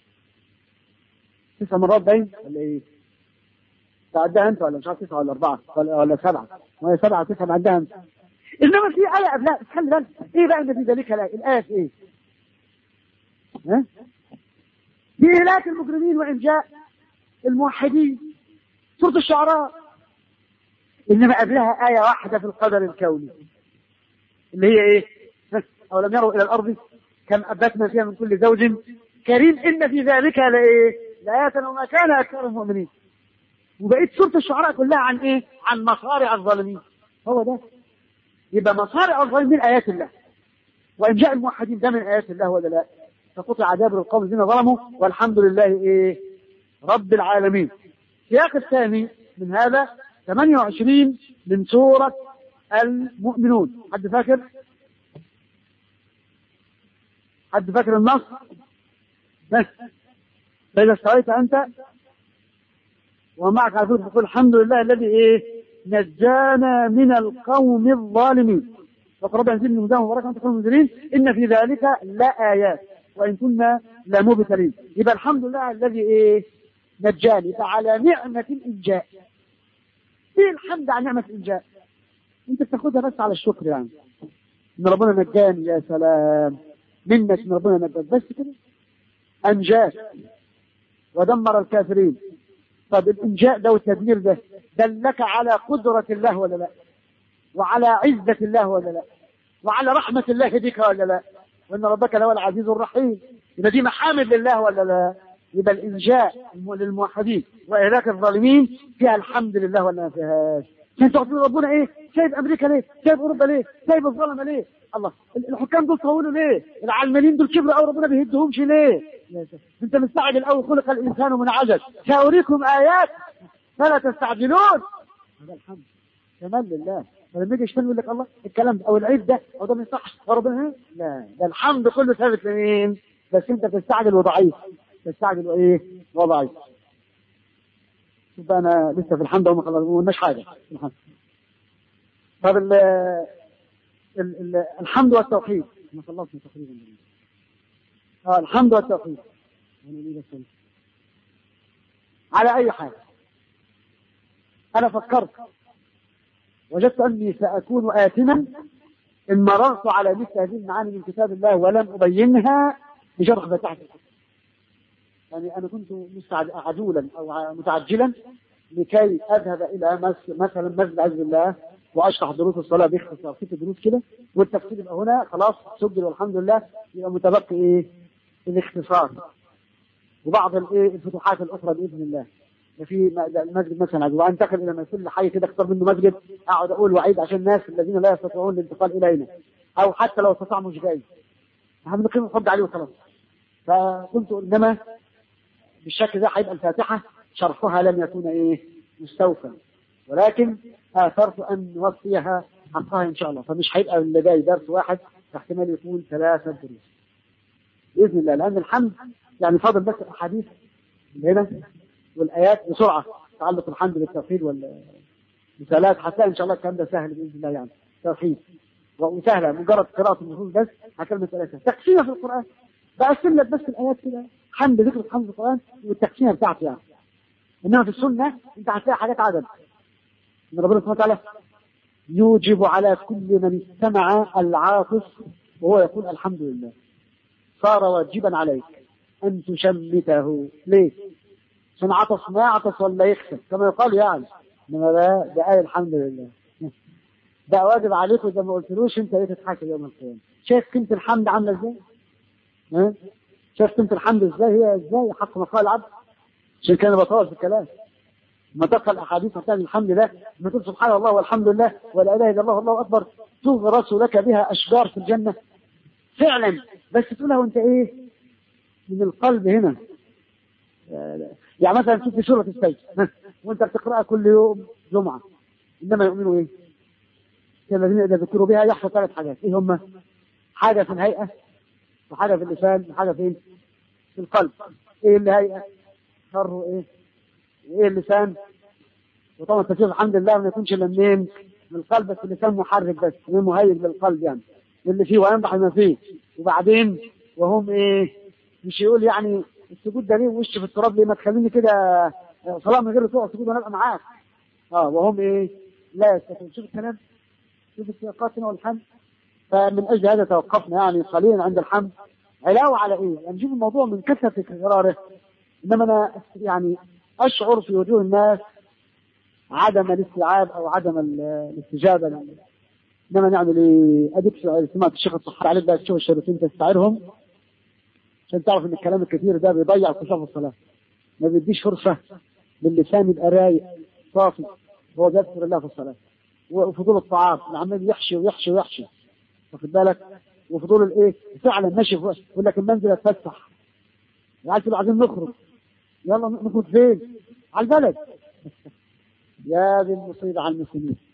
تسع مرات باين ولا إيه؟ تعدها أنت ولا مش عارف تسعة ولا أربعة ولا, ولا سبعة؟ وهي سبعة تسعة معدها أنت. إنما في آية قبلها خلي بالك إيه بقى إن في ذلك لآية؟ الآية في إيه؟ ها؟ في إهلاك المجرمين وإنجاء الموحدين سورة الشعراء. إنما قبلها آية واحدة في القدر الكوني اللي هي إيه؟ أو لم يروا إلى الأرض كم أبتنا فيها من كل زوج كريم إن في ذلك لإيه؟ لآية وما كان أكثر المؤمنين. وبقيت سورة الشعراء كلها عن إيه؟ عن مصارع الظالمين. هو ده يبقى مصارع الظالمين آيات الله، وإنجاء الموحدين ده من آيات الله ولا لا؟ فقطع دابر القوم الذين ظلموا والحمد لله إيه؟ رب العالمين. السياق الثاني من هذا ثمانية وعشرين من سورة المؤمنون. حد فاكر؟ حد فاكر النص؟ بس فإذا استويت أنت ومعك عزوز تقول الحمد لله الذي إيه؟ نجانا من القوم الظالمين وقرب ينزل من مدام وبركة تكون المنزلين إن في ذلك لآيات وإن كنا لمبتلين. يبقى الحمد لله الذي إيه؟ نجاني. فعلى نعمة الإنجاء. ايه الحمد على نعمة الإنجاء؟ انت بتاخدها بس على الشكر يعني ان ربنا نجاني. يا سلام منك ان ربنا نجاك بس كده. انجاك ودمر الكافرين. طب الانجاء ده والتدمير ده دلك على قدرة الله ولا لا؟ وعلى عزة الله ولا لا؟ وعلى رحمة الله بك ولا لا؟ وان ربك لهو العزيز الرحيم. يبقى دي محامد لله ولا لا؟ يبقى الإنجاء للموحدين وإهلاك الظالمين فيها الحمد لله ولا ما فيهاش؟ انت تقول ربنا ايه؟ سايب امريكا ليه؟ سايب اوروبا ليه؟ سايب الظلمه ليه؟ الله الحكام دول طولوا ليه؟ العلمانيين دول كبروا قوي ربنا بيهدهمش ليه؟ انت مستعجل قوي. خلق الانسان من عجل سأريكم ايات فلا تستعجلون. هذا الحمد كمال لله. فلما يجي يشتغل يقول لك الله الكلام ده او العيب ده او ده ما يصحش وربنا لا ده الحمد كله ثابت لمين؟ بس انت تستعجل وضعيف. تستعجل وايه؟ وضعيف. يبقى انا لسه في الحمد وما قلناش حاجه. طب ال ال الحمد والتوحيد ما خلصنا تقريبا. اه الحمد والتوحيد على اي حال. انا فكرت وجدت اني ساكون آثما ان مررت على مثل هذه المعاني من كتاب الله ولم ابينها بشرح فتحت. يعني أنا كنت عجولا أو متعجلا لكي أذهب إلى مثلا مسجد عز الله وأشرح دروس الصلاة باختصار ست دروس كده والتفسير يبقى هنا خلاص سجل والحمد لله. يبقى متبقي إيه؟ الاختصار وبعض الإيه الفتوحات الأخرى بإذن الله. في المسجد مثلا عز وأنتقل إلى كل حي كده اختار منه مسجد أقعد أقول وعيد عشان الناس الذين لا يستطيعون الانتقال إلينا أو حتى لو استطاع مش جاي هم نقيم الحب عليه وخلاص. فقلت إنما بالشكل ده هيبقى الفاتحة شرحها لم يكون ايه مستوفى ولكن آثرت أن نوصيها حقها إن شاء الله. فمش هيبقى اللي جاي درس واحد احتمال يكون ثلاثة دروس بإذن الله. لأن الحمد يعني فاضل بس الأحاديث هنا والآيات بسرعة تعلق الحمد بالتوحيد والمثالات حتى إن شاء الله الكلام ده سهل بإذن الله. يعني توحيد وسهلة مجرد قراءة النصوص بس هكلمة ثلاثة تقسيمة في القرآن. بقسم لك بس الآيات كده حمد ذكر الحمد القرآن والتقسيمة بتاعته يعني. إنما في السنة أنت هتلاقي حاجات عدد إن ربنا سبحانه وتعالى يوجب على كل من استمع العاطف وهو يقول الحمد لله صار واجبا عليك أن تشمته. ليه؟ عشان عطس ما عطس ولا يخسر كما يقال يعني. إنما ده ده آية الحمد لله ده واجب عليك وإذا ما قلتلوش أنت ليه تتحكي يوم القيامة. شايف قيمة الحمد عاملة إزاي؟ ها؟ شايف قيمة الحمد إزاي؟ هي إزاي حق مقال العبد. عشان كان بطول في الكلام ما تقرأ الأحاديث عن الحمد لله ما تقول سبحان الله والحمد لله ولا إله إلا الله والله أكبر تغرس لك بها أشجار في الجنة فعلا. بس تقولها وأنت إيه من القلب هنا. يعني مثلا تشوف في سورة السجدة وأنت بتقرأها كل يوم جمعة إنما يؤمنوا إيه؟ الذين إذا ذكروا بها يحصل ثلاث حاجات. إيه هم؟ حاجة في الهيئة، وحاجة في اللسان، وحاجة في في القلب. إيه الهيئة؟ شر إيه؟ وإيه اللسان؟ وطبعا التشريف الحمد لله ما يكونش إلا منين؟ من القلب، بس اللسان محرك بس، مهيج للقلب يعني اللي فيه وينبح ما فيه. وبعدين وهم إيه؟ مش يقول يعني السجود ده ليه وش في التراب ليه؟ ما تخليني كده صلاة من غير ركوع سجود وانا ابقى معاك. اه وهم ايه؟ لا يستطيعون. شوف الكلام، شوف السياقات هنا والحمد. فمن اجل هذا توقفنا يعني قليلا عند الحمد. علاوه على ايه؟ يعني شوف الموضوع من كثره تكراره، انما انا يعني اشعر في وجوه الناس عدم الاستيعاب او عدم الاستجابه. انما نعمل ايه؟ اديك سمعت الشيخ الصحار عليه بقى تشوف الشريطين تستعيرهم عشان تعرف ان الكلام الكثير ده بيضيع خشوع الصلاه، ما بيديش فرصه للسان يبقى رايق صافي هو بيذكر الله في الصلاه. وفضول الطعام العمال يحشي ويحشي ويحشي، واخد بالك؟ وفضول الايه؟ فعلا ماشي يقول لك المنزل اتفسح، عايز تبقى عايزين نخرج، يلا نخرج فين؟ على البلد. يا ذي المصيبه على المسلمين.